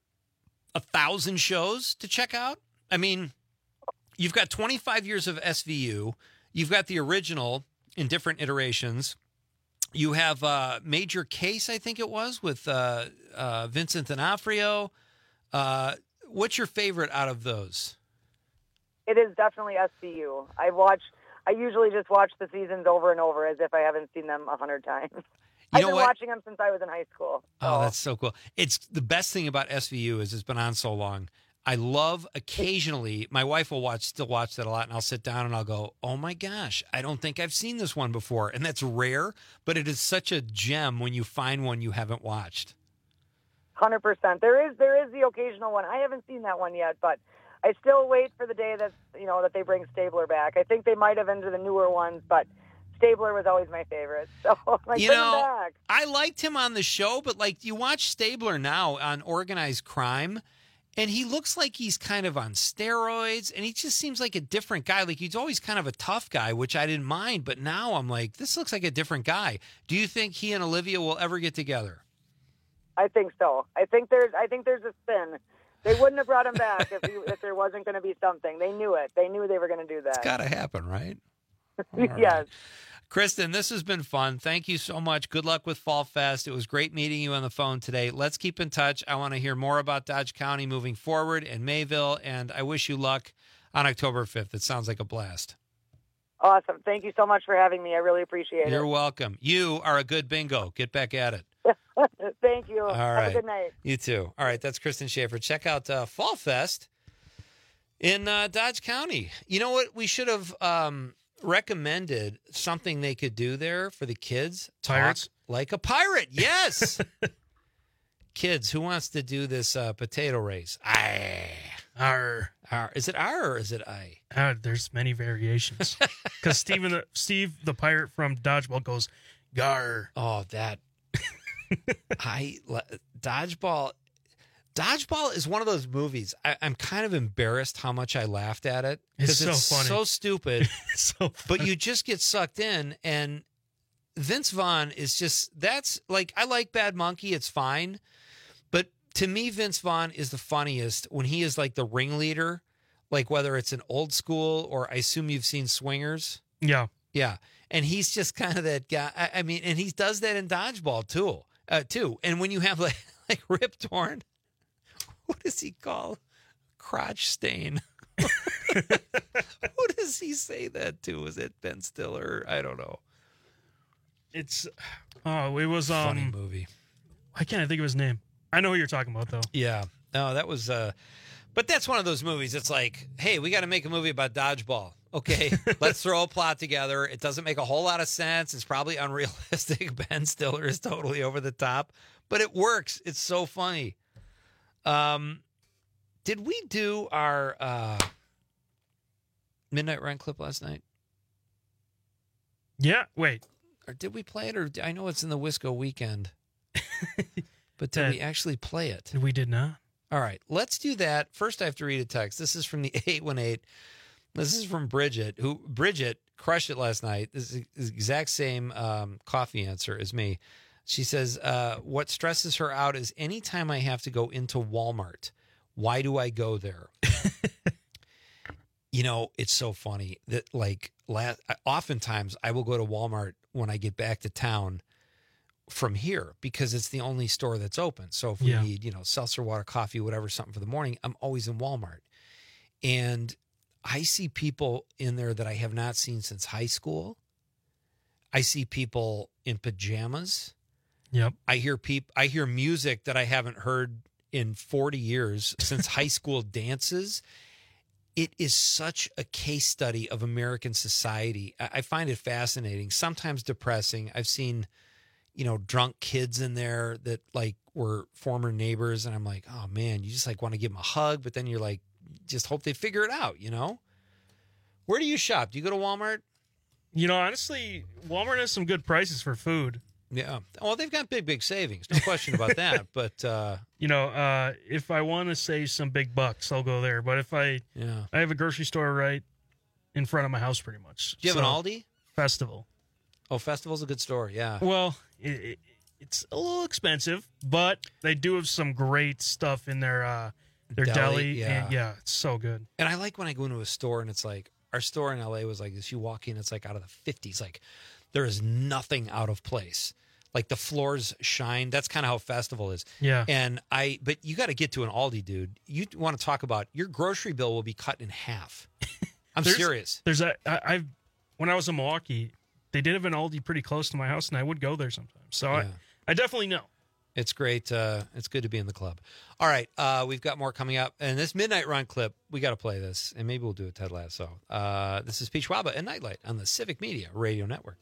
a thousand shows to check out. I mean, you've got twenty-five years of S V U. You've got the original in different iterations. You have uh, Major Case, I think it was, with uh, uh, Vincent D'Onofrio. Uh, what's your favorite out of those? It is definitely S V U. I watch. I usually just watch the seasons over and over as if I haven't seen them a hundred times. I've know been what? watching them since I was in high school. Oh, that's so cool. It's the best thing about S V U is it's been on so long. I love occasionally, my wife will watch, still watch that a lot, and I'll sit down and I'll go, oh my gosh, I don't think I've seen this one before. And that's rare, but it is such a gem when you find one you haven't watched. Hundred percent. There is there is the occasional one. I haven't seen that one yet, but I still wait for the day that you know that they bring Stabler back. I think they might have into the newer ones, but Stabler was always my favorite. So like, You bring him know, back. I liked him on the show, but like you watch Stabler now on Organized Crime, And he looks like he's kind of on steroids, and he just seems like a different guy. Like, he's always kind of a tough guy, which I didn't mind, but now I'm like, this looks like a different guy. Do you think he and Olivia will ever get together? I think so. I think there's I think there's a spin. They wouldn't have brought him back if, he, if there wasn't going to be something. They knew it. They knew they were going to do that. It's got to happen, right? Yes. Right. Kristen, this has been fun. Thank you so much. Good luck with Fall Fest. It was great meeting you on the phone today. Let's keep in touch. I want to hear more about Dodge County moving forward and Mayville, and I wish you luck on October fifth. It sounds like a blast. Awesome. Thank you so much for having me. I really appreciate it. You're welcome. You are a good bingo. Get back at it. Thank you. All Have right. a good night. You too. All right, that's Kristen Schaefer. Check out uh, Fall Fest in uh, Dodge County. You know what? We should have um, recommended something they could do there for the kids. Pirates? Talk like a pirate. Yes. Kids, who wants to do this uh, potato race? Aye. Arr. Arr. Is it R or is it I? Uh, there's many variations. Because Steven, the, Steve, the pirate from Dodgeball, goes, gar. Oh, that. I Dodgeball. Dodgeball is one of those movies. I, I'm kind of embarrassed how much I laughed at it It's because so it's funny. so stupid. so but you just get sucked in, and Vince Vaughn is just that's like I like Bad Monkey. It's fine, but to me, Vince Vaughn is the funniest when he is like the ringleader, like whether it's an Old School or I assume you've seen Swingers. Yeah. Yeah. And he's just kind of that guy. I, I mean, and he does that in Dodgeball too, uh, too. And when you have like, like Rip Torn, what does he call crotch stain? Who does he say that to? Is it Ben Stiller? I don't know. It's, oh, it was, um, Funny movie. I can't think of his name. I know who you're talking about, though. Yeah. No, that was, uh, but that's one of those movies. It's like, hey, we got to make a movie about Dodgeball. Okay, let's throw a plot together. It doesn't make a whole lot of sense. It's probably unrealistic. Ben Stiller is totally over the top, but it works. It's so funny. Um, did we do our uh, Midnight Run clip last night? Yeah, wait. Or did we play it? Or I know it's in the Wisco weekend, but did That- we actually play it? We did not. All right, let's do that. First, I have to read a text. This is from the eight one eight. This is from Bridget, who Bridget crushed it last night. This is the exact same um, coffee answer as me. She says, uh, what stresses her out is anytime I have to go into Walmart, why do I go there? You know, it's so funny that like last, oftentimes I will go to Walmart when I get back to town from here because it's the only store that's open. So if we Yeah. need, you know, seltzer water, coffee, whatever, something for the morning, I'm always in Walmart. And I see people in there that I have not seen since high school. I see people in pajamas. Yep. I hear peop- I hear music that I haven't heard in forty years since high school dances. It is such a case study of American society. I, I find it fascinating, sometimes depressing. I've seen, you know, drunk kids in there that like were former neighbors. And I'm like, oh man, you just like want to give them a hug, but then you're like, just hope they figure it out, you know? Where do you shop? Do you go to Walmart? You know, honestly, Walmart has some good prices for food. Yeah. Well, they've got big, big savings. No question about that. But, uh, You know, uh, if I want to save some big bucks, I'll go there. But if I, yeah, I have a grocery store right in front of my house, pretty much. do you have So, an Aldi? Festival? Oh, Festival's a good store. Yeah. Well, it, it, it's a little expensive, but they do have some great stuff in their uh, their Deli, deli. yeah. And yeah, it's so good. And I like when I go into a store and it's like, our store in L A was like this. You walk in, it's like out of the fifties. Like there is nothing out of place. Like the floors shine. That's kind of how Festival is. Yeah. And I, but you got to get to an Aldi, dude. You want to talk about your grocery bill will be cut in half. I'm There's- serious. There's a I, I've when I was in Milwaukee, they did have an Aldi pretty close to my house, and I would go there sometimes. So Yeah. I, I definitely know. It's great. Uh, it's good to be in the club. All right. Uh, we've got more coming up. And this Midnight Run clip, we got to play this. And maybe we'll do a Ted Lasso. Uh, this is Peach Waba and Nightlight on the Civic Media Radio Network.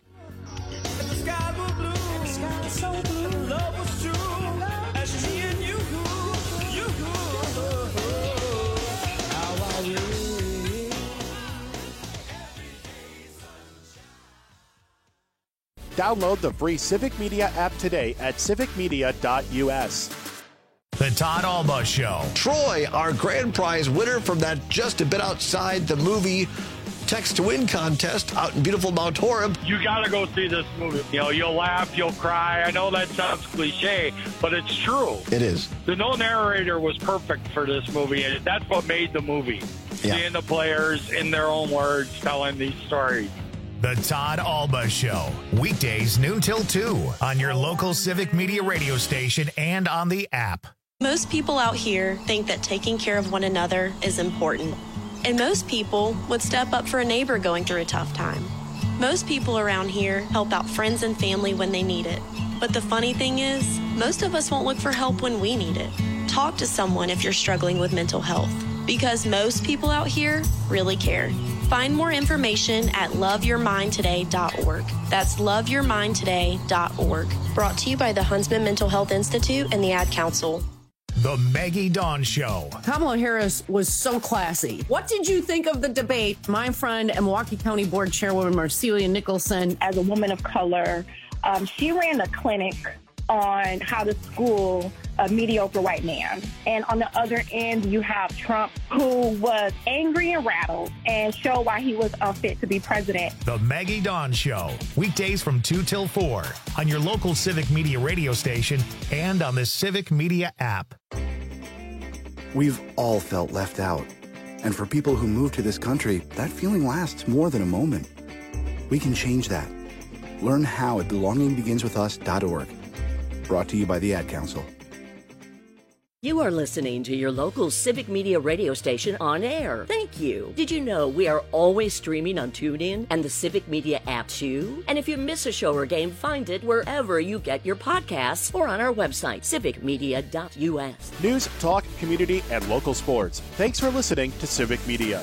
Download the free Civic Media app today at civic media dot u s. The The Todd Alba Show. Troy, our grand prize winner from that Just a Bit Outside the Movie Text to Win contest out in beautiful Mount Horeb. You got to go see this movie. You know, you'll laugh, you'll cry. I know that sounds cliche, but it's true. It is. The no narrator was perfect for this movie, and that's what made the movie. Yeah. Seeing the players in their own words telling these stories. The Todd Alba Show. Weekdays noon till two on your local Civic Media radio station and on the app. Most people out here think that taking care of one another is important. And most people would step up for a neighbor going through a tough time. Most people around here help out friends and family when they need it. But the funny thing is, most of us won't look for help when we need it. Talk to someone if you're struggling with mental health, because most people out here really care. Find more information at love your mind today dot org. That's love your mind today dot org. Brought to you by the Huntsman Mental Health Institute and the Ad Council. The Maggie Dawn Show. Kamala Harris was so classy. What did you think of the debate? My friend and Milwaukee County Board Chairwoman Marcelia Nicholson. As a woman of color, um, she ran a clinic on how to school a mediocre white man. And on the other end, you have Trump, who was angry and rattled and showed why he was unfit to be president. The Maggie Dawn Show. Weekdays from two till four on your local Civic Media radio station and on the Civic Media app. We've all felt left out. And for people who move to this country, that feeling lasts more than a moment. We can change that. Learn how at belonging begins with us dot org. Brought to you by the Ad Council. You are listening to your local Civic Media radio station on air. Thank you. Did you know we are always streaming on TuneIn and the Civic Media app too? And if you miss a show or game, find it wherever you get your podcasts or on our website, civic media dot u s. News, talk, community, and local sports. Thanks for listening to Civic Media.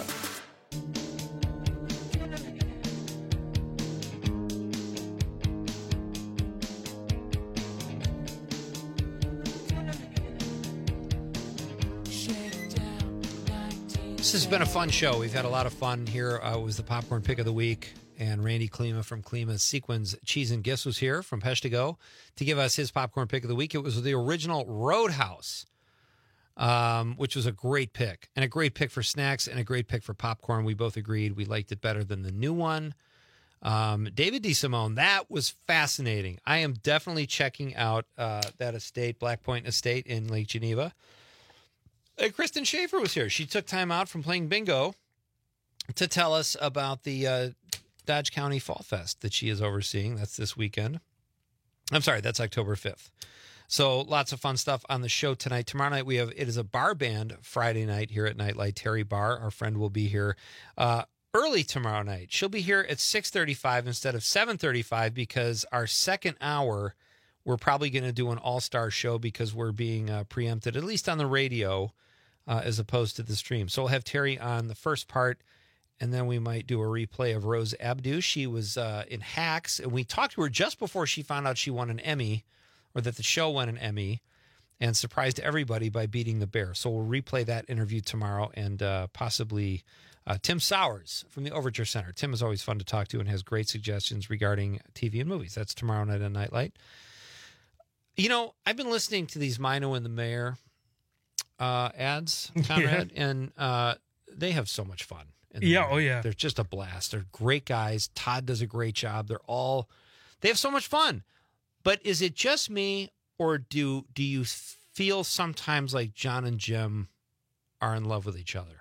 This has been a fun show. We've had a lot of fun here. Uh, it was the Popcorn Pick of the Week, and Randy Klima from Klima's Sequins Cheese and Gifts was here from Peshtigo to give us his Popcorn Pick of the Week. It was the original Roadhouse, um, which was a great pick, and a great pick for snacks and a great pick for popcorn. We both agreed we liked it better than the new one. Um, David DeSimone, that was fascinating. I am definitely checking out uh, that estate, Black Point Estate in Lake Geneva. Uh, Kristen Schaefer was here. She took time out from playing bingo to tell us about the uh, Dodge County Fall Fest that she is overseeing. That's this weekend. I'm sorry, that's October fifth. So lots of fun stuff on the show tonight. Tomorrow night we have, it is a bar band Friday night here at Nightlight. Terry Barr, our friend, will be here uh, early tomorrow night. She'll be here at six thirty-five instead of seven thirty-five because our second hour, we're probably going to do an all-star show because we're being uh, preempted, at least on the radio, uh, as opposed to the stream. So we'll have Terry on the first part, and then we might do a replay of Rose Abdu. She was uh, in Hacks, and we talked to her just before she found out she won an Emmy, or that the show won an Emmy, and surprised everybody by beating the Bear. So we'll replay that interview tomorrow, and uh, possibly uh, Tim Sowers from the Overture Center. Tim is always fun to talk to and has great suggestions regarding T V and movies. That's tomorrow night on Nightlight. You know, I've been listening to these Mino and the Mayor uh, ads, Conrad, yeah. and uh, they have so much fun. Yeah, Mayor. oh yeah. They're just a blast. They're great guys. Todd does a great job. They're all, they have so much fun. But is it just me, or do do you feel sometimes like John and Jim are in love with each other?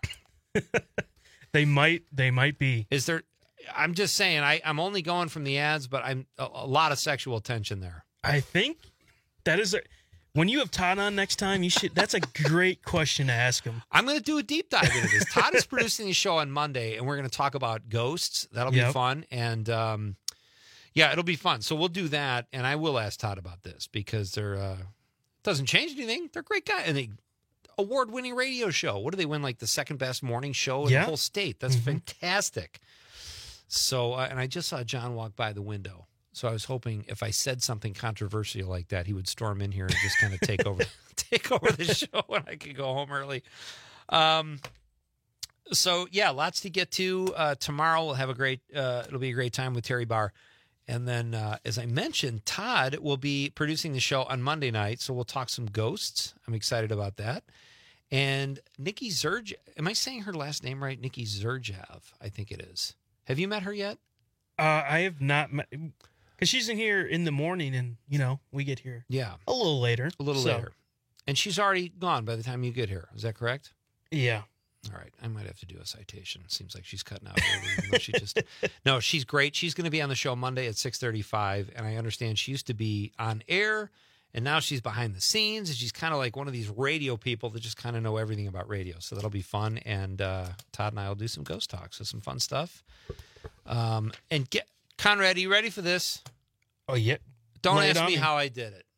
They might. They might be. Is there? I'm just saying. I, I'm only going from the ads, but I'm a, a lot of sexual tension there. I think that is a. When you have Todd on next time, you should. That's a great question to ask him. I'm going to do a deep dive into this. Todd is producing the show on Monday, and we're going to talk about ghosts. That'll Yep. be fun, and um, yeah, it'll be fun. So we'll do that, and I will ask Todd about this because they're uh, doesn't change anything. They're great guys, and they award-winning radio show. What do they win? Like the second best morning show in Yeah. the whole state. That's Mhm. fantastic. So, uh, and I just saw John walk by the window. So I was hoping if I said something controversial like that, he would storm in here and just kind of take over, take over the show, and I could go home early. Um. So yeah, lots to get to. Uh, tomorrow we'll have a great. Uh, it'll be a great time with Terry Barr, And then, uh, as I mentioned, Todd will be producing the show on Monday night, so we'll talk some ghosts. I'm excited about that. And Nikki Zerj, am I saying her last name right? Nikki Zerjav, I think it is. Have you met her yet? Uh, I have not met, because she's in here in the morning, and, you know, we get here Yeah. a little later. A little so. later. And she's already gone by the time you get here. Is that correct? Yeah. All right. I might have to do a citation. Seems like she's cutting out early, even though she just... No, she's great. She's going to be on the show Monday at six thirty-five, and I understand she used to be on air, and now she's behind the scenes, and she's kind of like one of these radio people that just kind of know everything about radio. So that'll be fun, and uh, Todd and I will do some ghost talks, so some fun stuff. Um, and get Conrad, are you ready for this? Oh, yeah. Don't Lay it ask on me me. how I did it.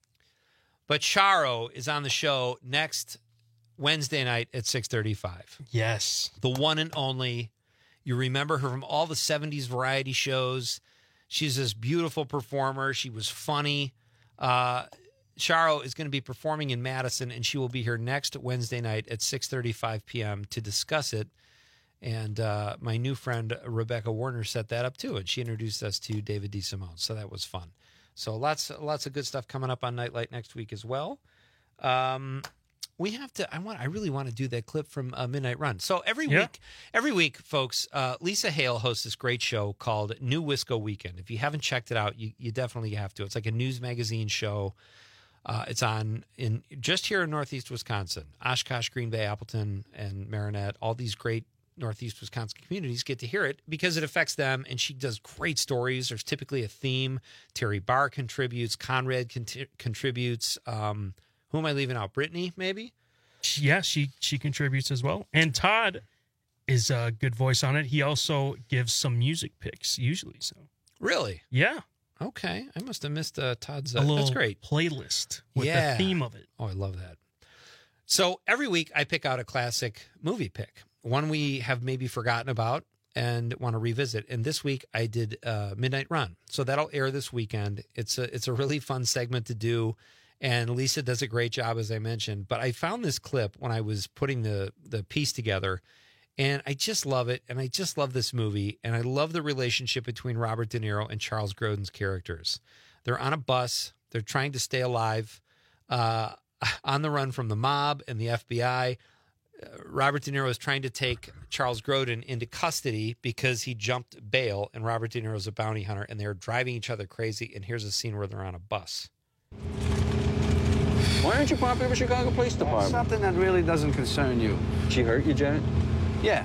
But Charo is on the show next Wednesday night at six thirty-five. Yes. The one and only. You remember her from all the seventies variety shows. She's this beautiful performer. She was funny. Uh, Charo is going to be performing in Madison, and she will be here next Wednesday night at six thirty-five p.m. to discuss it. And uh, my new friend Rebecca Warner set that up too, and she introduced us to David DeSimone, so that was fun. So lots, lots of good stuff coming up on Nightlight next week as well. Um, we have to. I want. I really want to do that clip from uh, Midnight Run. So every Yeah. week, every week, folks, uh, Lisa Hale hosts this great show called New Wisco Weekend. If you haven't checked it out, you, you definitely have to. It's like a news magazine show. Uh, it's on in just here in Northeast Wisconsin, Oshkosh, Green Bay, Appleton, and Marinette. All these great Northeast Wisconsin communities get to hear it because it affects them, and she does great stories. There's typically a theme. Terry Barr contributes. Conrad cont- contributes. Um, who am I leaving out? Brittany, maybe? Yeah, she she contributes as well. And Todd is a good voice on it. He also gives some music picks usually. So Really? yeah, Okay. I must have missed uh, Todd's. a Uh, little that's great. playlist with Yeah. the theme of it. Oh, I love that. So every week I pick out a classic movie pick, one we have maybe forgotten about and want to revisit. And this week I did uh, Midnight Run, so that'll air this weekend. It's a it's a really fun segment to do, and Lisa does a great job, as I mentioned. But I found this clip when I was putting the the piece together, and I just love it, and I just love this movie, and I love the relationship between Robert De Niro and Charles Grodin's characters. They're on a bus. They're trying to stay alive. Uh, on the run from the mob and the F B I. Uh, Robert De Niro is trying to take Charles Grodin into custody because he jumped bail, and Robert De Niro is a bounty hunter, and they're driving each other crazy. And here's a scene where they're on a bus. Why aren't you popular with Chicago Police Department? Something that really doesn't concern you. She hurt you, Janet? Yeah.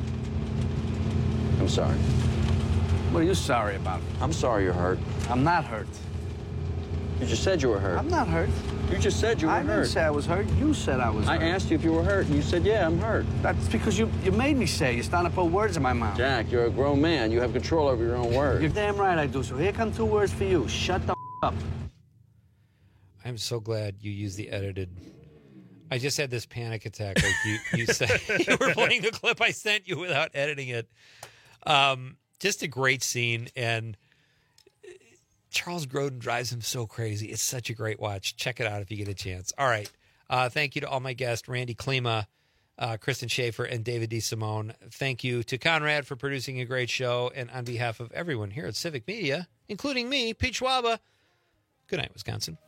I'm sorry. What are you sorry about? I'm sorry you're hurt. I'm not hurt. You just said you were hurt. I'm not hurt. You just said you were I hurt. didn't say I was hurt. You said I was I hurt. asked you if you were hurt, and you said, yeah, I'm hurt. That's because you, you made me say it. You're starting to put words in my mouth. Jack, you're a grown man. You have control over your own words. You're damn right I do. So here come two words for you. Shut the up. I'm so glad you used the edited. I just had this panic attack. Like you, you said you were playing the clip I sent you without editing it. Um, just a great scene, and Charles Grodin drives him so crazy. It's such a great watch. Check it out if you get a chance. All right. Uh, thank you to all my guests, Randy Klima, uh, Kristen Schaefer, and David DeSimone. Thank you to Conrad for producing a great show. And on behalf of everyone here at Civic Media, including me, Pete Schwaba, good night, Wisconsin.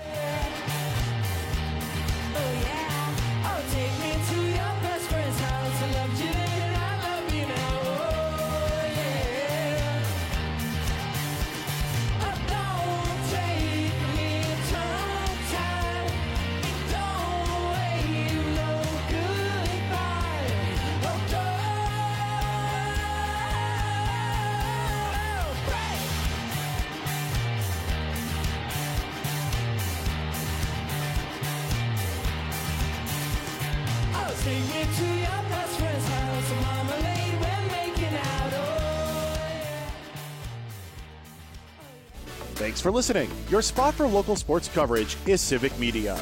Thanks for listening. Your spot for local sports coverage is Civic Media.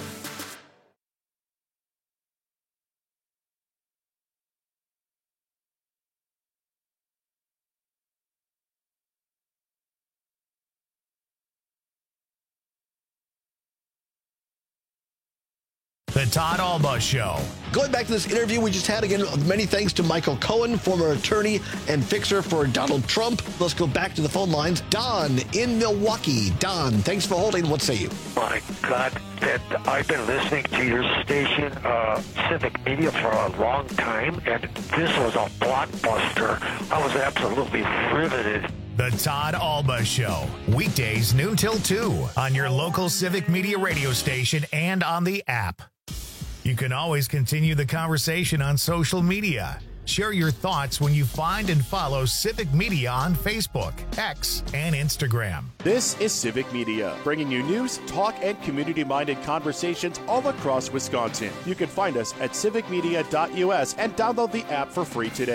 The Todd Alba Show. Going back to this interview we just had, again, many thanks to Michael Cohen, former attorney and fixer for Donald Trump. Let's go back to the phone lines. Don in Milwaukee. Don, thanks for holding. What say you? My God, that I've been listening to your station, uh, Civic Media, for a long time, and this was a blockbuster. I was absolutely riveted. The Todd Alba Show. Weekdays noon till two on your local Civic Media radio station and on the app. You can always continue the conversation on social media. Share your thoughts when you find and follow Civic Media on Facebook, X, and Instagram. This is Civic Media, bringing you news, talk, and community-minded conversations all across Wisconsin. You can find us at civic media dot U S and download the app for free today.